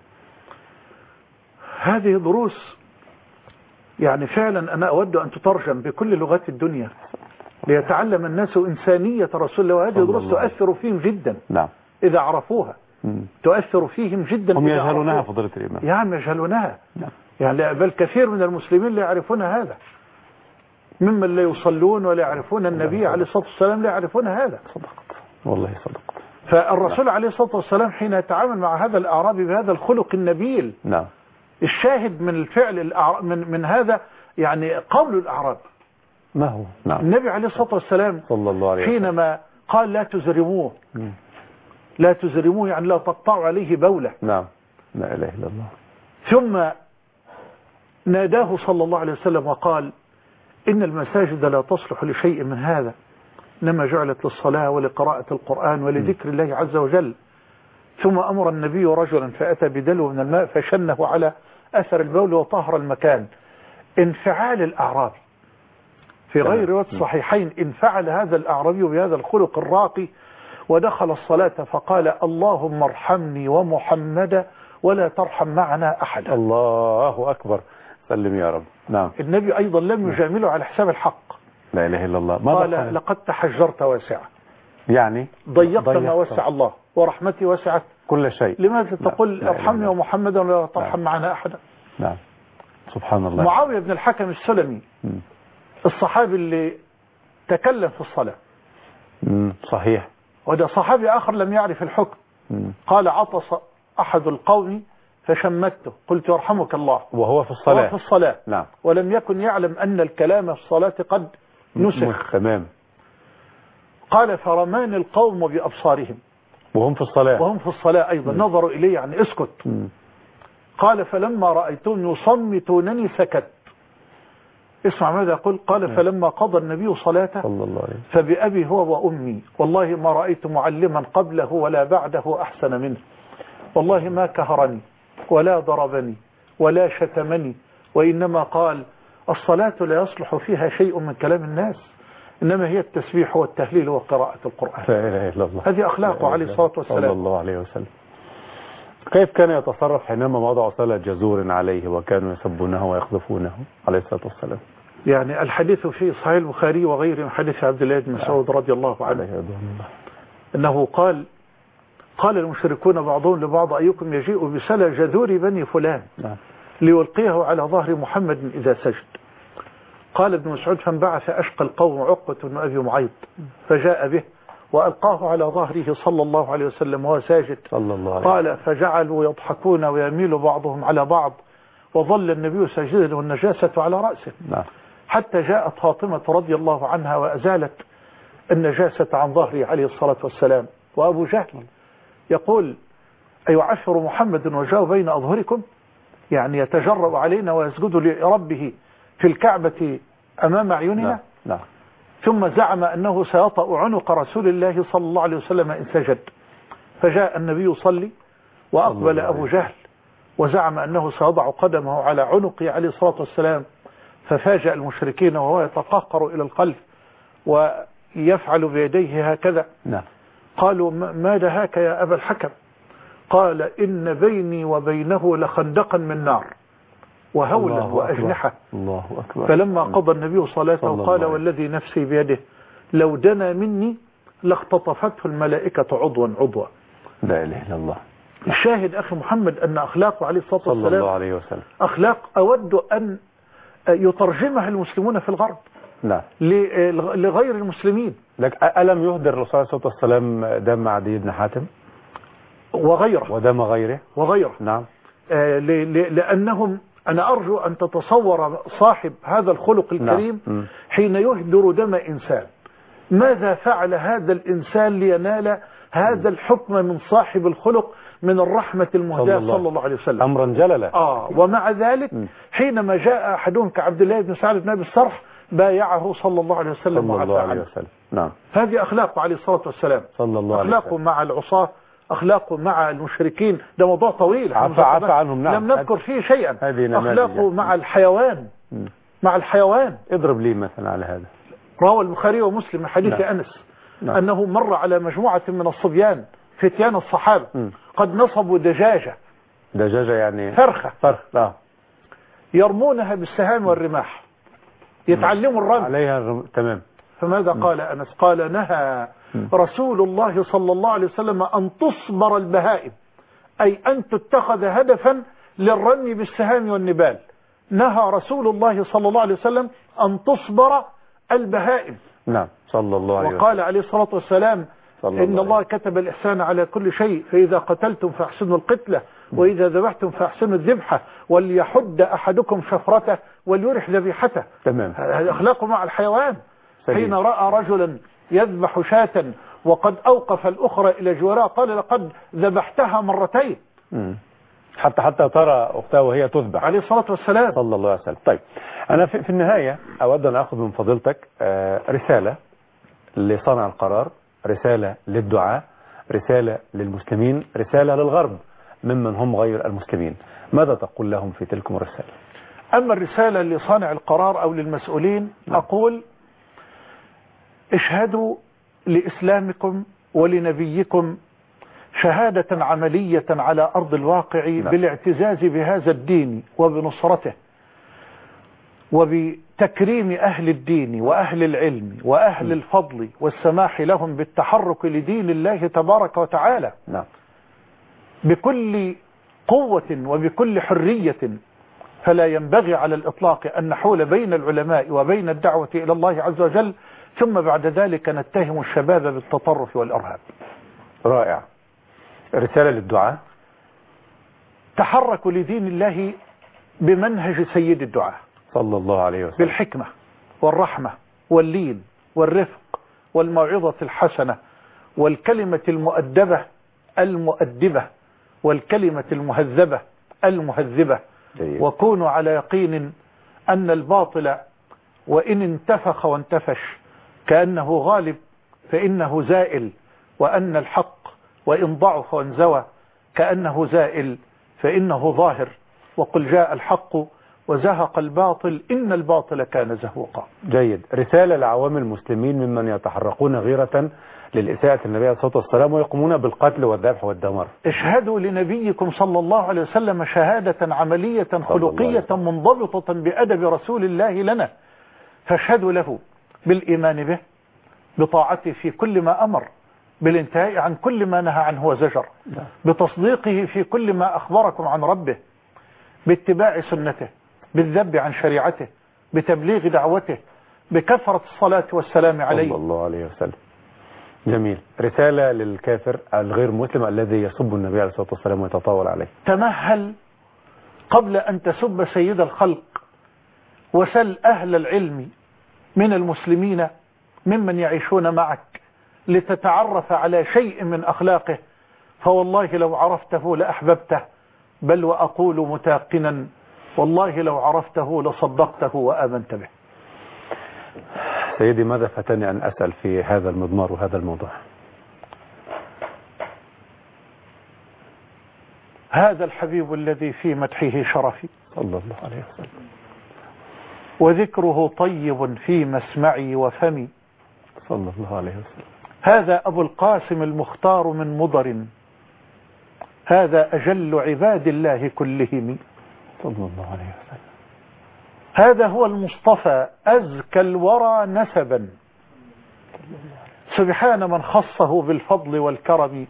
هذه دروس يعني فعلا أنا أود أن تترجم بكل لغات الدنيا ليتعلم الناس إنسانية رسول الله. وهذه دروس تؤثر فيهم جدا. نعم. إذا عرفوها م. تؤثر فيهم جدا. هم يجهلونها فضيلة الإمام. يعني يجهلونها. نعم. يعني بل كثير من المسلمين لا يعرفون هذا، ممن لا يصلون ولا يعرفون النبي عليه الصلاة والسلام لا يعرفون هذا. صدقت والله صدقت. فالرسول نعم. عليه الصلاة والسلام حين يتعامل مع هذا الأعرابي بهذا الخلق النبيل. نعم. الشاهد من الفعل من من هذا يعني قول الأعراب. ما هو؟ نعم. النبي عليه الصلاة والسلام صلى الله عليه وسلم حينما قال لا تزرموه م. لا تزرموه يعني لا تقطعوا عليه بولة. نعم. لا إله إلا الله. ثم ناداه صلى الله عليه وسلم وقال إن المساجد لا تصلح لشيء من هذا، إنما جعلت للصلاة ولقراءة القرآن ولذكر الله عز وجل. ثم أمر النبي رجلا فأتى بدلو من الماء فشنه على أثر البول وطهر المكان. انفعال الأعرابي في غير رواية الصحيحين انفعل هذا الأعرابي بهذا الخلق الراقي ودخل الصلاة فقال اللهم ارحمني ومحمدا ولا ترحم معنا أحدا. الله أكبر. سلم يا رب. نعم. النبي أيضا لم يجامله على حساب الحق. لا إله إلا الله. قال لقد تحجرت واسعة يعني ضيقت ما وسع الله ورحمتي وسعت كل شيء. لماذا تقول ارحمني ومحمدا ولا ترحم معنا أحدا؟ نعم. سبحان الله. معاوية بن الحكم السلمي م. الصحابي اللي تكلم في الصلاة. م. صحيح. وده صحابي آخر لم يعرف الحكم. م. قال عطس أحد القوم فشمته قلت يرحمك الله وهو في وهو الصلاة. في الصلاة نعم. ولم يكن يعلم أن الكلام في الصلاة قد نسخ. تمام. قال فرماني القوم بأبصارهم وهم في الصلاة. وهم في الصلاة أيضا م. نظروا إليه يعني اسكت. م. قال فلما رأيتهم يصمتونني سكت. اسمع ماذا يقول. قال م. فلما قضى النبي صلاته صلى الله عليه فبأبي هو وأمي والله ما رأيت معلما قبله ولا بعده أحسن منه. والله ما كهرني ولا ضربني ولا شتمني وإنما قال الصلاة لا يصلح فيها شيء من كلام الناس إنما هي التسبيح والتهليل وقراءة القرآن. لا إله إلا الله. هذه أخلاقه عليه الصلاة والسلام صلى الله عليه وسلم. كيف كان يتصرف حينما وضعوا صلة جزور عليه وكانوا يسبونه ويقذفونه عليه الصلاة والسلام؟ يعني الحديث في صحيح البخاري وغيره من حديث عبد الله بن مسعود رضي الله عنه أنه قال قال المشركون بعضهم لبعض أيكم يجيء بسلة جذور بني فلان ليلقيه على ظهر محمد إذا سجد. قال ابن مسعود فانبعث أشقى القوم عقبة بن أبي معيط فجاء به وألقاه على ظهره صلى الله عليه وسلم وهو ساجد. صلى الله عليه. قال فجعلوا يضحكون ويميل بعضهم على بعض وظل النبي ساجدا والنجاسة على رأسه. نعم. حتى جاءت فاطمة رضي الله عنها وأزالت النجاسة عن ظهره عليه الصلاة والسلام. وأبو جهل يقول أيعفر محمد وجاء بين أظهركم يعني يتجرأ علينا ويسجد لربه في الكعبة أمام عيوننا. نعم. نعم. ثم زعم أنه سيطأ عنق رسول الله صلى الله عليه وسلم إن سجد. فجاء النبي يصلي وأقبل أبو جهل وزعم أنه سيضع قدمه على عنقه عليه الصلاة والسلام ففاجأ المشركين وهو يتقهقر إلى القلب ويفعل بيديه هكذا. نعم. قالوا ما دهاك يا أبا الحكم؟ قال إن بيني وبينه لخندقا من نار وهولا وأجنحة. الله أكبر. فلما قضى النبي صلاته قال والذي نفسي بيده لو دنا مني لاختطفته الملائكة عضوا عضوا. لا إله إلا الله. الشاهد أخي محمد أن أخلاقه عليه الصلاة والسلام صلى الله عليه وسلم أخلاق أود أن يترجمها المسلمون في الغرب. نعم. لغير المسلمين. لك ألم يهدر الرسول عليه الصلاة والسلام دم عدي بن حاتم وغيره ودم غيره وغيره. نعم. آه لأنهم أنا أرجو أن تتصور صاحب هذا الخلق الكريم. نعم. حين يهدر دم إنسان ماذا فعل هذا الإنسان لينال هذا الحكم من صاحب الخلق من الرحمة المهداة صلى, صلى الله عليه وسلم. أمرا جللا. آه ومع ذلك م. حينما جاء أحدهم كعبد الله بن سعد بن أبي الصرح بايعه صلى الله عليه وسلم صلى الله عليه وسلم. نعم. هذه أخلاقه عليه الصلاة والسلام. صلى الله عليه أخلاقه مع العصاة أخلاقه مع المشركين ده موضوع طويل عفى عفى عنهم. نعم. لم نذكر فيه شيئا. أخلاقه مع الحيوان م. مع الحيوان. اضرب لي مثلا على هذا. روى البخاري ومسلم من حديث نعم. أنس نعم. أنه مر على مجموعة من الصبيان فتيان الصحابة م. قد نصبوا دجاجة. دجاجة يعني فرخة فرخ. لا. يرمونها بالسهام والرماح يتعلموا الرمي عليها الرم... تمام. فماذا م. قال أنس قال نهى م. رسول الله صلى الله عليه وسلم أن تصبر البهائم أي أن تتخذ هدفا للرمي بالسهام والنبال. نهى رسول الله صلى الله عليه وسلم أن تصبر البهائم. نعم. صلى الله عليه وسلم. وقال عليه الصلاة والسلام إن الله كتب الإحسان على كل شيء فإذا قتلتم فأحسنوا القتلة وإذا ذبحتم فأحسنوا الذبحة وليحد أحدكم شفرته وليرح ذبيحته. تمام. هذا أخلاقه مع الحيوان. سليم. حين رأى رجلا يذبح شاة وقد أوقف الأخرى إلى جوارها قال لقد ذبحتها مرتين. م. حتى حتى ترى أختها وهي تذبح عليه الصلاة والسلام. صلى الله عليه وسلم. طيب أنا في, في النهاية أود أن أخذ من فضيلتك رسالة لصانع القرار، رسالة للدعاء، رسالة للمسلمين، رسالة للغرب ممن هم غير المسلمين. ماذا تقول لهم في تلك الرسالة؟ أما الرسالة لصانع القرار أو للمسؤولين نعم. أقول اشهدوا لإسلامكم ولنبيكم شهادة عملية على أرض الواقع نعم. بالاعتزاز بهذا الدين وبنصرته وبتكريم أهل الدين وأهل العلم وأهل الفضل والسماح لهم بالتحرك لدين الله تبارك وتعالى نعم. بكل قوة وبكل حرية. فلا ينبغي على الإطلاق أن نحول بين العلماء وبين الدعوة إلى الله عز وجل ثم بعد ذلك نتهم الشباب بالتطرف والإرهاب. رائع. رسالة للدعاء. تحركوا لدين الله بمنهج سيد الدعاء صلى الله عليه وسلم، بالحكمة والرحمة واللين والرفق والموعظة الحسنة والكلمة المؤدبة المؤدبة والكلمة المهذبة المهذبة. جيد. وكونوا على يقين أن الباطل وإن انتفخ وانتفش كأنه غالب فإنه زائل، وأن الحق وإن ضعف وانزوى كأنه زائل فإنه ظاهر. وقل جاء الحق وزهق الباطل إن الباطل كان زهوقا. جيد. رسالة لعوام المسلمين ممن يتحرقون غيرة للإساءة النبي عليه الصلاة والسلام ويقومون بالقتل والذبح والدمار. اشهدوا لنبيكم صلى الله عليه وسلم شهادة عملية خلقية منضبطة بأدب رسول الله لنا، فاشهدوا له بالإيمان به، بطاعته في كل ما أمر، بالانتهاء عن كل ما نهى عنه وزجر، بتصديقه في كل ما أخبركم عن ربه، باتباع سنته، بالذب عن شريعته، بتبليغ دعوته، بكثرة الصلاة والسلام عليه صلى الله عليه وسلم. جميل. رسالة للكافر الغير مسلم الذي يسب النبي عليه الصلاة والسلام ويتطاول عليه. تمهل قبل أن تسب سيد الخلق، وسل أهل العلم من المسلمين ممن يعيشون معك لتتعرف على شيء من أخلاقه، فوالله لو عرفته لأحببته، بل وأقول متاقنا والله لو عرفته لصدقته وآمنت به. سيدي، ماذا فتني أن أسأل في هذا المضمار وهذا الموضوع؟ هذا الحبيب الذي في مدحه شرفي صلى الله عليه وسلم، وذكره طيب في مسمعي وفمي، صلى الله عليه وسلم. هذا أبو القاسم المختار من مضر، هذا أجل عباد الله كلهم، صلى الله عليه وسلم. هذا هو المصطفى أزكى الورى نسبا، سبحان من خصه بالفضل والكرم،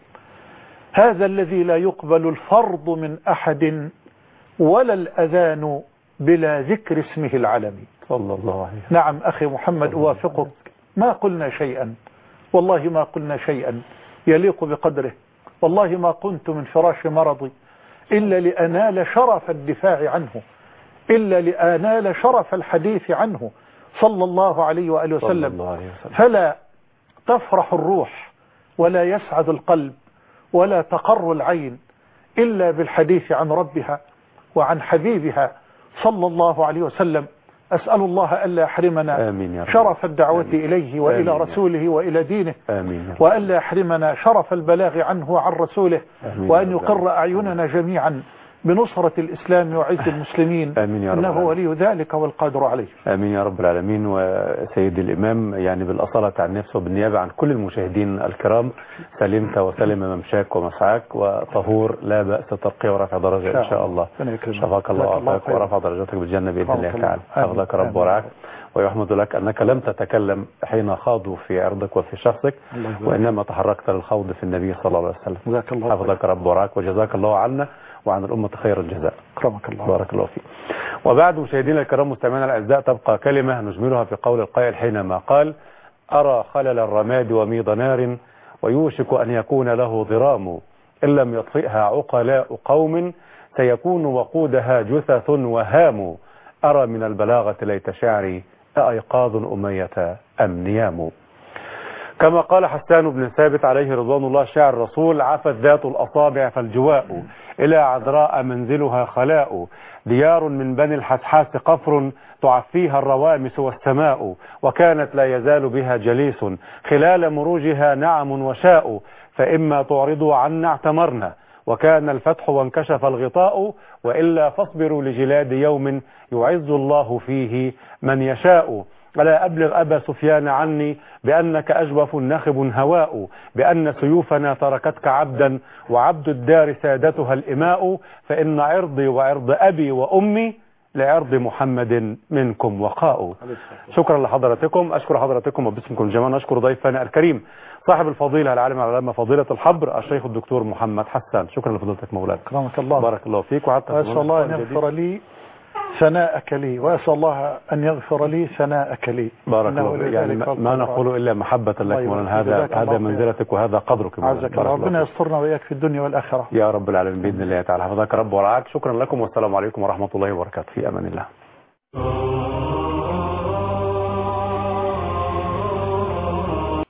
هذا الذي لا يقبل الفرض من أحد ولا الأذان بلا ذكر اسمه العلمي، صلى الله عليه وسلم. نعم أخي محمد أوافقك، ما قلنا شيئا، والله ما قلنا شيئا يليق بقدره، والله ما كنت من فراش مرضي إلا لأنال شرف الدفاع عنه، إلا لأنال شرف الحديث عنه صلى الله عليه وآله وسلم. فلا تفرح الروح ولا يسعد القلب ولا تقر العين إلا بالحديث عن ربها وعن حبيبها صلى الله عليه وسلم. أسأل الله ألا يحرمنا شرف الدعوة آمين. إليه وإلى آمين. رسوله وإلى دينه آمين. وألا يحرمنا شرف البلاغ عنه وعن رسوله آمين. وأن يقر أعيننا جميعا بنصرة الإسلام وعز المسلمين إنه ولي ذلك والقادر عليه. آمين يا رب العالمين. وسيد الإمام، يعني بالأصالة عن نفسه وبالنيابة عن كل المشاهدين الكرام، سلمت وسلم ممشاك ومسعاك وطهور لا بأس ترقية ورفع درجة إن شاء الله. شفاك الله وعافاك ورفع درجتك بالجنة بإذن الله تعالى. حفظك رب ورعاك، ويحمد لك أنك لم تتكلم حين خاضوا في عرضك وفي شخصك، وإنما تحركت للخوض في النبي صلى الله عليه وسلم. حفظك رب ورعاك وجزاك الله عنا وعن الأمة خير الجزاء. أكرمك الله. بارك الله فيك. وبعد، مشاهدينا الكرام مستمعينا الأعزاء، تبقى كلمة نجملها في قول القائل حينما قال: أرى خلل الرماد وميض نار ويوشك أن يكون له ضرام، إن لم يطفئها عقلاء قوم سيكون وقودها جثث وهام، أرى من البلاغة ليت شعري أأيقاظ أمية أم نيام. كما قال حسان بن ثابت عليه رضوان الله شاعر الرسول: عفت ذات الأصابع فالجواء إلى عذراء منزلها خلاء، ديار من بني الحسحاس قفر تعفيها الروامس والسماء، وكانت لا يزال بها جليس خلال مروجها نعم وشاء، فإما تعرضوا عنا اعتمرنا وكان الفتح وانكشف الغطاء، وإلا فاصبروا لجلاد يوم يعز الله فيه من يشاء. ألا أبلغ أبا سفيان عني بأنك أجوف نخب هواء، بأن سيوفنا تركتك عبدا وعبد الدار سادتها الإماء، فإن عرضي وعرض أبي وأمي لعرض محمد منكم وقاء. شكرا لحضراتكم، أشكر حضراتكم وباسمكم جميعا أشكر ضيفنا الكريم صاحب الفضيلة العالم العلامة فضيلة الحبر الشيخ الدكتور محمد حسان. شكرا لفضيلتك مولانا. أكرمك الله. بارك الله فيك. وعدت أسأل الله أن يغفر لي ثناءك لي، وأسأل الله أن يغفر لي ثناءك لي. بارك الله يعني ما نقول إلا محبة لك مولانا. هذا هذا منزلتك وهذا قدرك مولانا. ربنا يسترنا وإياك في الدنيا والآخرة يا رب العالمين بإذن الله تعالى. حفظك رب ورعاك. شكرا لكم والسلام عليكم ورحمة الله وبركاته. في أمان الله.